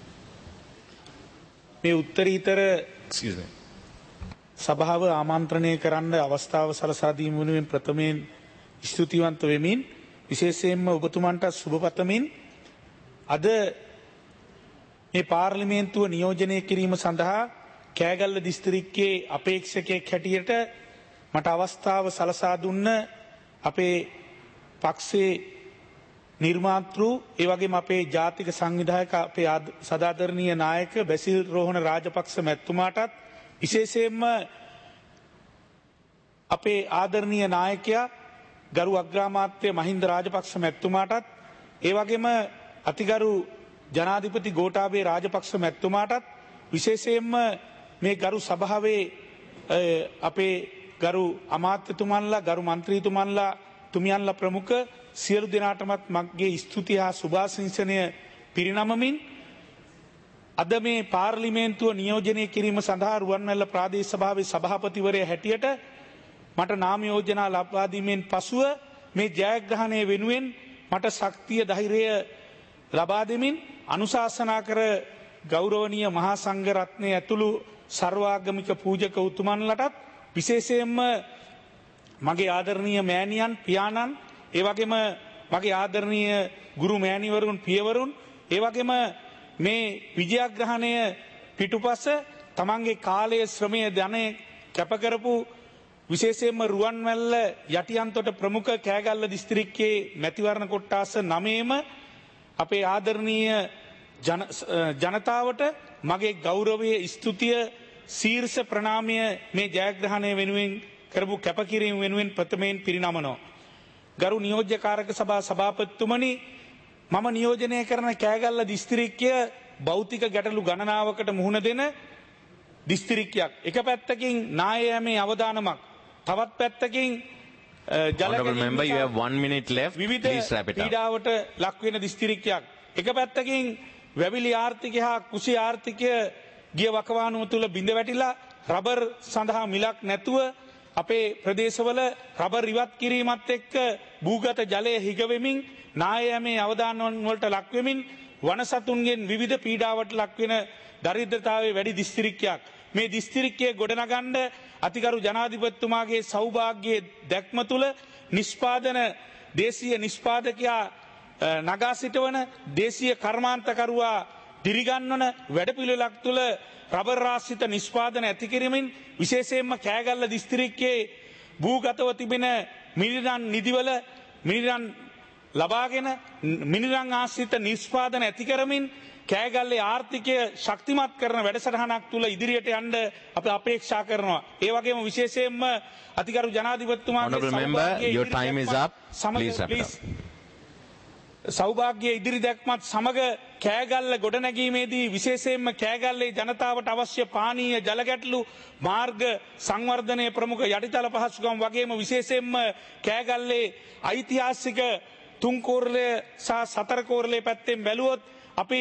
මේ උත්තරීතර excuse me සභාව ආමන්ත්‍රණය කරන්න අවස්ථාව සලසා දීම වෙනුවෙන් ප්‍රථමයෙන් ස්තුතිවන්ත වෙමින්, විශේෂයෙන්ම ඔබතුමන්ට සුබ පතමින් අද මේ පාර්ලිමේන්තුව නියෝජනය කිරීම සඳහා කෑගල්ල දිස්ත්‍රික්කයේ අපේක්ෂකයෙක් හැටියට මට අවස්ථාව සලසා දුන්න අපේ පක්ෂයේ නිර්මාතෘ, ඒ වගේම අපේ ජාතික සංවිධායක අපේ සදාදරණීය නායක බැසිල් රෝහණ රාජපක්ෂ මැතිතුමාටත්, විශේෂයෙන්ම අපේ ආදරණීය නායකයා ගරු අග්‍රාමාත්‍ය මහින්ද රාජපක්ෂ මැතිතුමාටත්, ඒ වගේම අතිගරු ජනාධිපති ගෝඨාභය රාජපක්ෂ මැතිතුමාටත්, විශේෂයෙන්ම මේ ගරු සභාවේ අපේ ගරු අමාත්‍යතුමන්ලා, ගරු මන්ත්‍රීතුමන්ලා, තුමියන්ලා ප්‍රමුඛ සියලු දෙනාටමත් මගේ ස්තුතිය හා සුභාශිංසනය පිරිනමමින්, අද මේ පාර්ලිමේන්තුව නියෝජනය කිරීම සඳහා රුවන්වැල්ල ප්‍රාදේශ සභාවේ සභාපතිවරයා හැටියට මට නාම යෝජනා ලබා දීමෙන් පසුව මේ ජයග්‍රහණය වෙනුවෙන් මට ශක්තිය ධෛර්යය ලබා දෙමින් අනුශාසනා කර ගෞරවනීය මහා සංඝ රත්නය ඇතුළු සර්වාගමික පූජක උතුමන්ලටත්, විශේෂයෙන්ම මගේ ආදරණීය මෑණියන් පියාණන්, ඒ වගේම මගේ ආදරණීය ගුරු මෑණිවරුන් පියවරුන්, ඒ වගේම මේ විජයග්‍රහණය පිටුපස තමන්ගේ කාලය ශ්‍රමය ධනය කැප කරපු විශේෂයෙන්ම රුවන්වැල්ල යටියන්තොට ප්‍රමුඛ කෑගල්ල දිස්ත්‍රික්කයේ මැතිවරණ කොට්ටාස නවයේම අපේ ආදරණීය ජනතාවට මගේ ගෞරවයේ ස්තුතිය ශීර්ෂ ප්‍රණාමය මේ ජයග්‍රහණය වෙනුවෙන් කරපු කැපකිරීම වෙනුවෙන් ප්‍රථමයෙන් පිරිනමනවා. ගරු නියෝජ්‍ය කාරක සභා සභාපතිතුමනි, මම නියෝජනය කරන කෑගල්ල දිස්ත්‍රික්කය භෞතික ගැටලු ගණනාවකට මුහුණ දෙන දිස්ත්‍රික්කයක්. එක පැත්තකින් නායෑමේ අවදානමක්, තවත් පැත්තකින් විවිධ පීඩාවට ලක්වෙන දිස්ත්‍රික්කයක්. එක පැත්තකින් වැවිලි ආර්ථිකය හා කුසි ආර්ථිකය ගිය වකවානුව තුළ බිඳ වැටිලා රබර් සඳහා මිලක් නැතුව අපේ ප්‍රදේශවල රබර් ඉවත් කිරීමත් එක්ක භූගත ජලය හිගවෙමින් නායෑමේ අවදානවන් වලට ලක්වෙමින් වනසතුන්ගෙන් විවිධ පීඩාවට ලක්වෙන දරිද්‍රතාවයේ වැඩි දිස්ත්‍රික්කයක්. මේ දිස්ත්‍රික්කයේ ගොඩනගන්න අතිගරු ජනාධිපතිතුමාගේ සෞභාග්‍යයේ දැක්ම තුළ නිෂ්පාදන දේශීය නිෂ්පාදකයා නගා සිටවන දේශීය කර්මාන්තකරුවා දිරිගන්වන වැඩපිළිවෙලක් තුළ රබර් ආශ්‍රිත නිෂ්පාදන ඇති කිරීමෙන් විශේෂයෙන්ම කෑගල්ල දිස්ත්‍රික්කයේ භූගතව තිබෙන මිනිරන් නිදිවල මිනිරන් ලබාගෙන මිනිරන් ආශ්‍රිත නිෂ්පාදන ඇති කරමින් කෑගල්ලේ ආර්ථිකය ශක්තිමත් කරන වැඩසටහනක් තුළ ඉදිරියට යන්න අපි අපේක්ෂා කරනවා. ඒ වගේම විශේෂයෙන්ම අතිගරු ජනාධිපතිතුමාගේ සෞභාග්‍ය ඉදිරි දැක්මත් සමග කෑගල්ල ගොඩනැගීමේදී විශේෂයෙන්ම කෑගල්ලේ ජනතාවට අවශ්‍ය පානීය ජල ගැටලු මාර්ග සංවර්ධනය ප්‍රමුඛ යටිතල පහසුකම් වගේම විශේෂයෙන්ම කෑගල්ලේ ඓතිහාසික තුන් කෝරළය සහ සතර කෝරළේ පැත්තෙන් බැලුවොත් අපි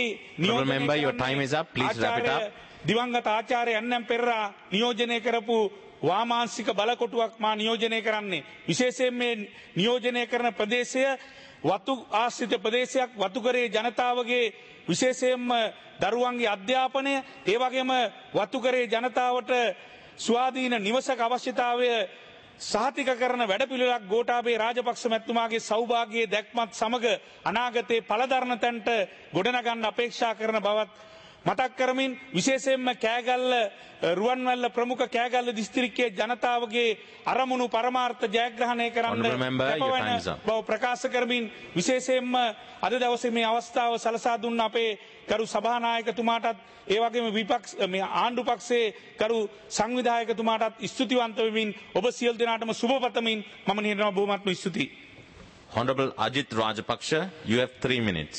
දිවංගත ආචාර්ය එන්.එම්. පෙරේරා නියෝජනය කරපු වාමාංශික බලකොටුවක් මා නියෝජනය කරන්නේ. විශේෂයෙන් මේ නියෝජනය කරන ප්‍රදේශය වතු ආශ්‍රිත ප්‍රදේශයක්. වතුකරේ ජනතාවගේ විශේෂයෙන්ම දරුවන්ගේ අධ්‍යාපනය ඒ වගේම වතුකරේ ජනතාවට ස්වාධීන නිවසක අවශ්‍යතාවය සහතික කරන වැඩපිළිවෙලක් ගෝඨාභය රාජපක්ෂ මැතිතුමාගේ සෞභාග්‍යයේ දැක්මත් සමග අනාගතයේ පළදරන තැනට ගොඩනගන්න අපේක්ෂා කරන බවත් මතක් කරමින් විශේෂයෙන්ම කෑගල්ල රුවන්වැල්ල ප්‍රමුඛ කෑගල්ල දිස්ත්‍රික්කයේ ජනතාවගේ අරමුණු පරමාර්ථ ජයග්‍රහණය කරන්න බව ප්‍රකාශ කරමින් විශේෂයෙන්ම අද දවසේ මේ අවස්ථාව සලසා දුන්න අපේ කරු සභානායකතුමාටත් ඒ වගේම විපක්ෂ මේ ආණ්ඩු පක්ෂයේ කරු සංවිධායකතුමාටත් ස්තුතිවන්ත වෙමින් ඔබ සියලු දෙනාටම සුබ පතමින් මම නිරනවා බොහොමත්ම ස්තුතියි. Honorable Ajit Rajapaksa, you have three minutes.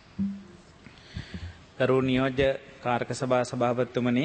කරු නියෝජ්‍ය කාර්ක සභා සභාපතිතුමනි,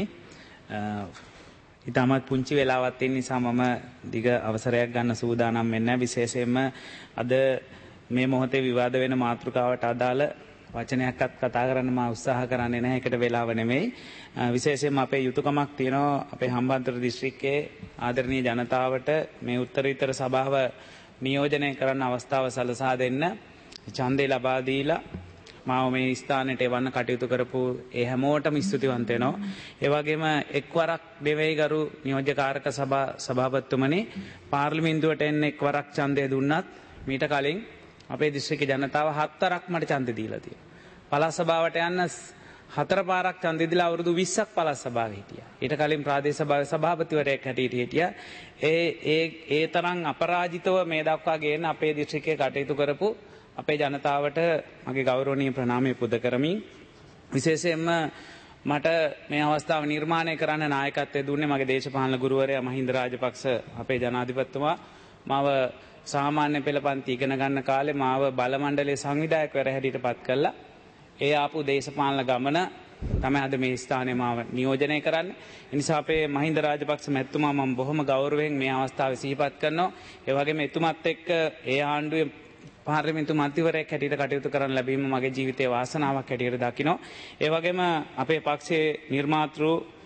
ඉතාමත් පුංචි වෙලාවක් තියෙන නිසා මම දිග අවසරයක් ගන්න සූදානම් වෙන්නේ. විශේෂයෙන්ම අද මේ මොහොතේ විවාද වෙන මාතෘකාවට අදාළ වචනයක්වත් කතා කරන්න මා උත්සාහ කරන්නේ නැහැ. ඒකට වෙලාව නෙමෙයි. විශේෂයෙන්ම අපේ යුතුයකමක් තියෙනවා අපේ හම්බන්තොට දිස්ත්‍රික්කයේ ආදරණීය ජනතාවට මේ උත්තරීතර සභාව නියෝජනය කරන්න අවස්ථාව සලසා දෙන්න ඡන්දය ලබා දීලා මාව මේ ස්ථානයට එවන්න කටයුතු කරපු ඒ හැමෝටම ස්තුතිවන්ත වෙනවා. ඒ වගේම එක්වරක් දෙවෙයි ගරු නියෝජ්‍ය කාරක සභා සභාපතිතුමනි, පාර්ලිමේන්තුවට එන්න එක්වරක් ඡන්දය දුන්නත් මීට කලින් අපේ දිස්ත්‍රික්කේ ජනතාව හතරක් මට ඡන්දය දීලා තියෙනවා. පළාත් සභාවට යන්න හතර පාරක් ඡන්දය දීලා අවුරුදු විස්සක් පළාත් සභාවේ හිටියා. ඊට කලින් ප්‍රාදේශ සභාවේ සභාපතිවරයෙක් හැටියට හිටියා. ඒ ඒ ඒ තරම් අපරාජිතව මේ දක්වා ගේන අපේ දිස්ත්‍රික්කේ කටයුතු කරපු අපේ ජනතාවට මගේ ගෞරවනීය ප්‍රණාමය පුද කරමින් විශේෂයෙන්ම මට මේ අවස්ථාව නිර්මාණය කරන්න නායකත්වය දුන්නේ මගේ දේශපාලන ගුරුවරයා මහින්ද රාජපක්ෂ අපේ ජනාධිපතිතුමා. මාව සාමාන්‍ය පෙළ පන්ති ඉගෙන ගන්න කාලේ මාව බල මණ්ඩලයේ සංවිධායකවරයා හැටියට පත් කළා. ඒ ආපු දේශපාලන ගමන තමයි අද මේ ස්ථානයේ මාව නියෝජනය කරන්නේ. ඒ නිසා අපේ මහින්ද රාජපක්ෂ මැතිතුමා මම බොහොම ගෞරවයෙන් මේ අවස්ථාවේ සිහිපත් කරනවා. ඒ වගේම එතුමත් එක්ක ඒ ආණ්ඩුවේ පාර්ලිමේන්තු මන්ත්‍රීවරයෙක් හැටියට කටයුතු කරන්න ලැබීම මගේ ජීවිතයේ වාසනාවක් හැටියට දකිනවා. ඒ වගේම අපේ පක්ෂයේ නිර්මාතෘ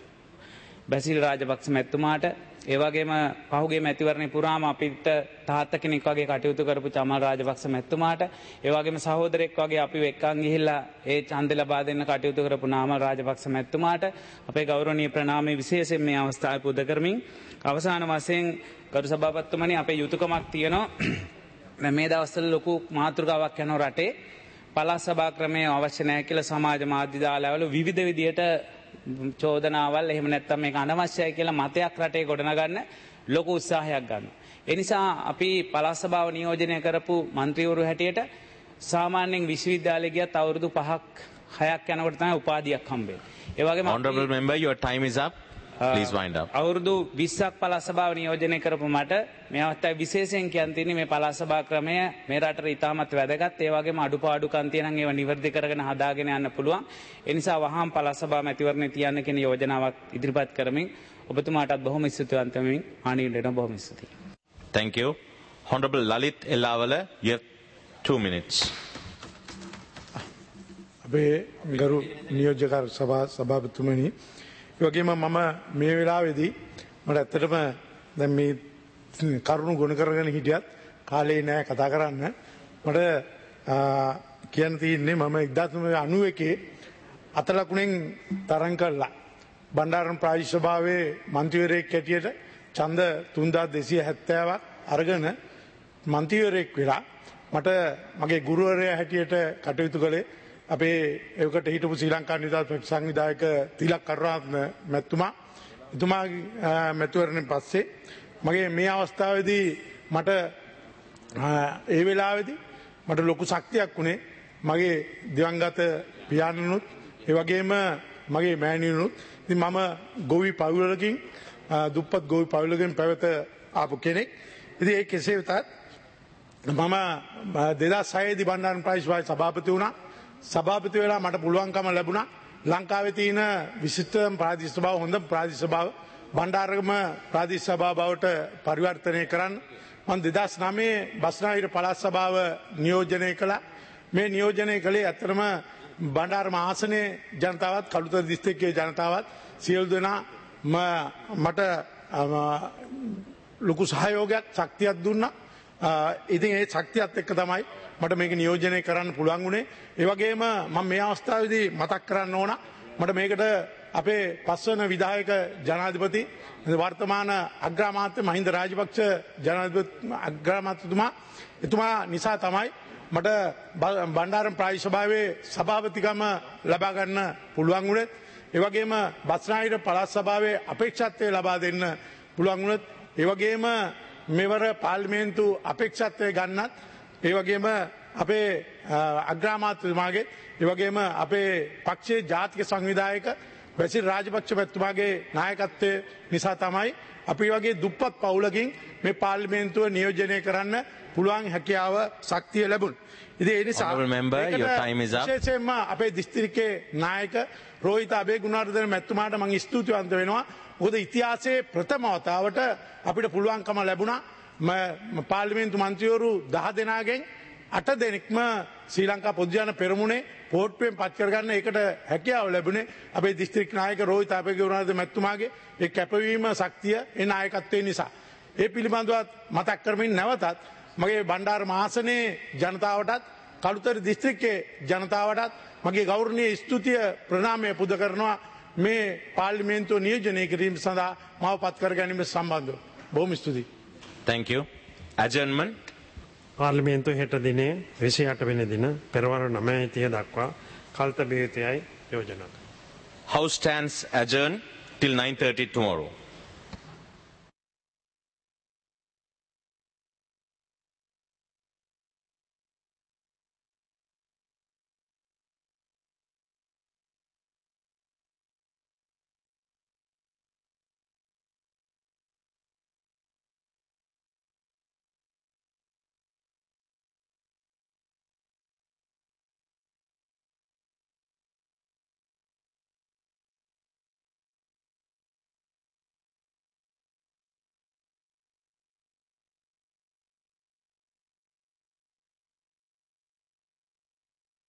බැසිල් රාජපක්ෂ මැතිතුමාට, ඒ වගේම පහුගිය මැතිවරණේ පුරාම අපිට තාත්තා කෙනෙක් වගේ කටයුතු කරපු චමල් රාජපක්ෂ මැතිතුමාට, ඒ වගේම සහෝදරෙක් වගේ අපි එක්කන් ගිහිල්ලා ඒ ඡන්දය ලබා දෙන්න කටයුතු කරපු නාමල් රාජපක්ෂ මැතිතුමාට අපේ ගෞරවනීය ප්‍රණාමය විශේෂයෙන් මේ අවස්ථාවේ පුද කරමින් අවසාන වශයෙන් ගරු සභාපතිතුමනි, අපේ යුතුයකමක් තියෙනවා. මේ දවස්වල ලොකු මාතෘකාවක් යන රටේ පළාත් සභා ක්‍රමය අවශ්‍ය නැහැ කියලා සමාජ මාධ්‍ය දාලාවල විවිධ විදියට චෝදනාවල් එහෙම නැත්නම් මේක අනවශ්‍යයි කියලා මතයක් රටේ ගොඩනගන්න ලොකු උත්සාහයක් ගන්නවා. ඒ නිසා අපි පළාත් සභාව නියෝජනය කරපු മന്ത്രിවරු හැටියට සාමාන්‍යයෙන් විශ්වවිද්‍යාලය ගියත් අවුරුදු පහක් හයක් යනකොට තමයි උපාධියක් හම්බෙන්නේ. ඒ වගේම Honorable member, your time is up. Please wind up. අවුරුදු විස්සක් පළාත් සභාව නියෝජනය කරපු මට මේ අවස්ථාවේ විශේෂයෙන් කියන්න තියෙන්නේ මේ පළාත් සභා ක්‍රමය මේ රටට ඉතාමත් වැදගත්. ඒ වගේම අඩුපාඩුකම් තියෙනම් ඒවා නිවැරදි කරගෙන හදාගෙන යන්න පුළුවන්. ඒ නිසා වහාම පළාත් සභා මැතිවරණේ තියන්න කියන යෝජනාවක් ඉදිරිපත් කරමින් ඔබතුමාටත් බොහොම ස්තුතිවන්ත වෙමින් ආණ්ඩුවට බොහොම ස්තුතියි. Thank you. Honorable Lalit Ellawala, you have two minutes. අපේ ගරු නියෝජ්‍ය කාර්ය සභා සභාපතිතුමනි, වගේම මම මේ වෙලාවේදී මට ඇත්තටම දැන් මේ කරුණු ගොනු කරගෙන හිටියත් කාලේ නෑ කතා කරන්න. මට කියන්න තියන්නේ මම එක්දාසය අනූ එකේ අතලකුණෙන් තරං කරලා බණ්ඩාරම් ප්‍රාදේශීය සභාවේ මන්ත්‍රීවරයෙක් හැටියට ඡන්ද තුන්දාස් දෙසිය හැත්තෑවක් අරගෙන මන්ත්‍රීවරයෙක් වෙලා මට මගේ ගුරුවරයා හැටියට කටයුතු කළේ අපේ ඒකට හිටපු ශ්‍රී ලංකා නිදහස් සංවිධායක තිලක් කරුණාරත්න මැතිතුමා. එතුමා මැතිවරණයෙන් පස්සේ මගේ මේ අවස්ථාවේදී මට ඒ වෙලාවේදී මට ලොකු ශක්තියක් වුණේ මගේ දිවංගත පියාණනුත් ඒ වගේම මගේ මෑණියනුත්. ඉතින් මම ගොවි පවුලකින් දුප්පත් ගොවි පවුලකින් පැවත ආපු කෙනෙක්. ඉතින් ඒ කෙසේ වෙතත් මම දෙදහස් හය දී බණ්ඩාරම් ප්‍රාදේශීය සභාපති වුණා. සභාපති වෙලා මට පුළුවන්කම ලැබුණා ලංකාවේ තියෙන විශිෂ්ටම ප්‍රාදේශීය සභාව හොඳම ප්‍රාදේශීය සභාව බණ්ඩාරගම ප්‍රාදේශීය සභාව බවට පරිවර්තනය කරන්න මම දෙදහස් නවය බස්නාහිර පළාත් සභාව නියෝජනය කළා. මේ නියෝජනය කළේ ඇත්තටම බණ්ඩාරම ආසනයේ ජනතාවත් කළුතර දිස්ත්‍රික්කයේ ජනතාවත් සියලු දෙනා මට ලොකු සහයෝගයක් ශක්තියක් දුන්නා. ඉතින් ඒ ශක්තියත් එක්ක තමයි මට මේක නියෝජනය කරන්න පුළුවන් වුණේ. ඒ වගේම මම මේ අවස්ථාවේදී මතක් කරන්න ඕන මට මේකට අපේ පස්වන විධායක ජනාධිපති වර්තමාන අග්‍රාමාත්‍ය මහින්ද රාජපක්ෂ ජනාධිපති අග්‍රාමාත්‍යතුමා එතුමා නිසා තමයි මට බණ්ඩාරම් ප්‍රාදේශීය සභාවේ සභාපතිකම ලබා ගන්න පුළුවන් වුණේ. ඒ වගේම බස්නාහිර පළාත් සභාවේ අපේක්ෂාත්වය ලබා දෙන්න පුළුවන් වුණේ. ඒ වගේම මෙවර පාර්ලිමේන්තු අපේක්ෂාත්වය ගන්නත් ඒ වගේම අපේ අග්‍රාමාත්‍යතුමාගේ ඒ වගේම අපේ පක්ෂයේ ජාතික සංවිධායක බැසිල් රාජපක්ෂ මැතිතුමාගේ නායකත්වය නිසා තමයි අපි වගේ දුප්පත් පවුලකින් මේ පාර්ලිමේන්තුව නියෝජනය කරන්න පුළුවන් හැකියාව ශක්තිය ලැබුණා. ඉතින් ඒ නිසා විශේෂයෙන්ම අපේ දිස්ත්‍රික්කයේ නායක රෝහිත අබේගුණවර්ධන මැතිතුමාට මම ස්තුතිවන්ත වෙනවා. මොකද ඉතිහාසයේ ප්‍රථම වතාවට අපිට පුළුවන්කම ලැබුණා පාර්ලිමේන්තු මන්ත්‍රීවරු දහ දෙනාගෙන් අට දෙනෙක්ම ශ්‍රී ලංකා පොදු ජන පෙරමුණේ පෝට්ටුවෙන් පත් කරගන්න ඒකට හැකියාව ලැබුණේ අපේ දිස්ත්‍රික් නායක රෝහිත අබේගුණවර්ධන මැතිතුමාගේ ඒ කැපවීම ශක්තිය ඒ නායකත්වය නිසා. ඒ පිළිබඳවත් මතක් කරමින් නැවතත් මගේ බණ්ඩාරම ආසනයේ ජනතාවටත් කළුතර දිස්ත්‍රික්කයේ ජනතාවටත් මගේ ගෞරවනීය ස්තුතිය ප්‍රණාමය පුද කරනවා මේ පාර්ලිමේන්තුව නියෝජනය කිරීම සඳහා මාව පත් කර ගැනීම සම්බන්ධව. බොහොම ස්තුතියි. Thank you. Adjournment. පාර්ලිමේන්තුව හෙට දිනේ විසි අට වෙනි දින පෙරවරු නවය තිහ දක්වා කල්තබේ යුතුයයි යෝජනා. House stands adjourned till nine thirty tomorrow.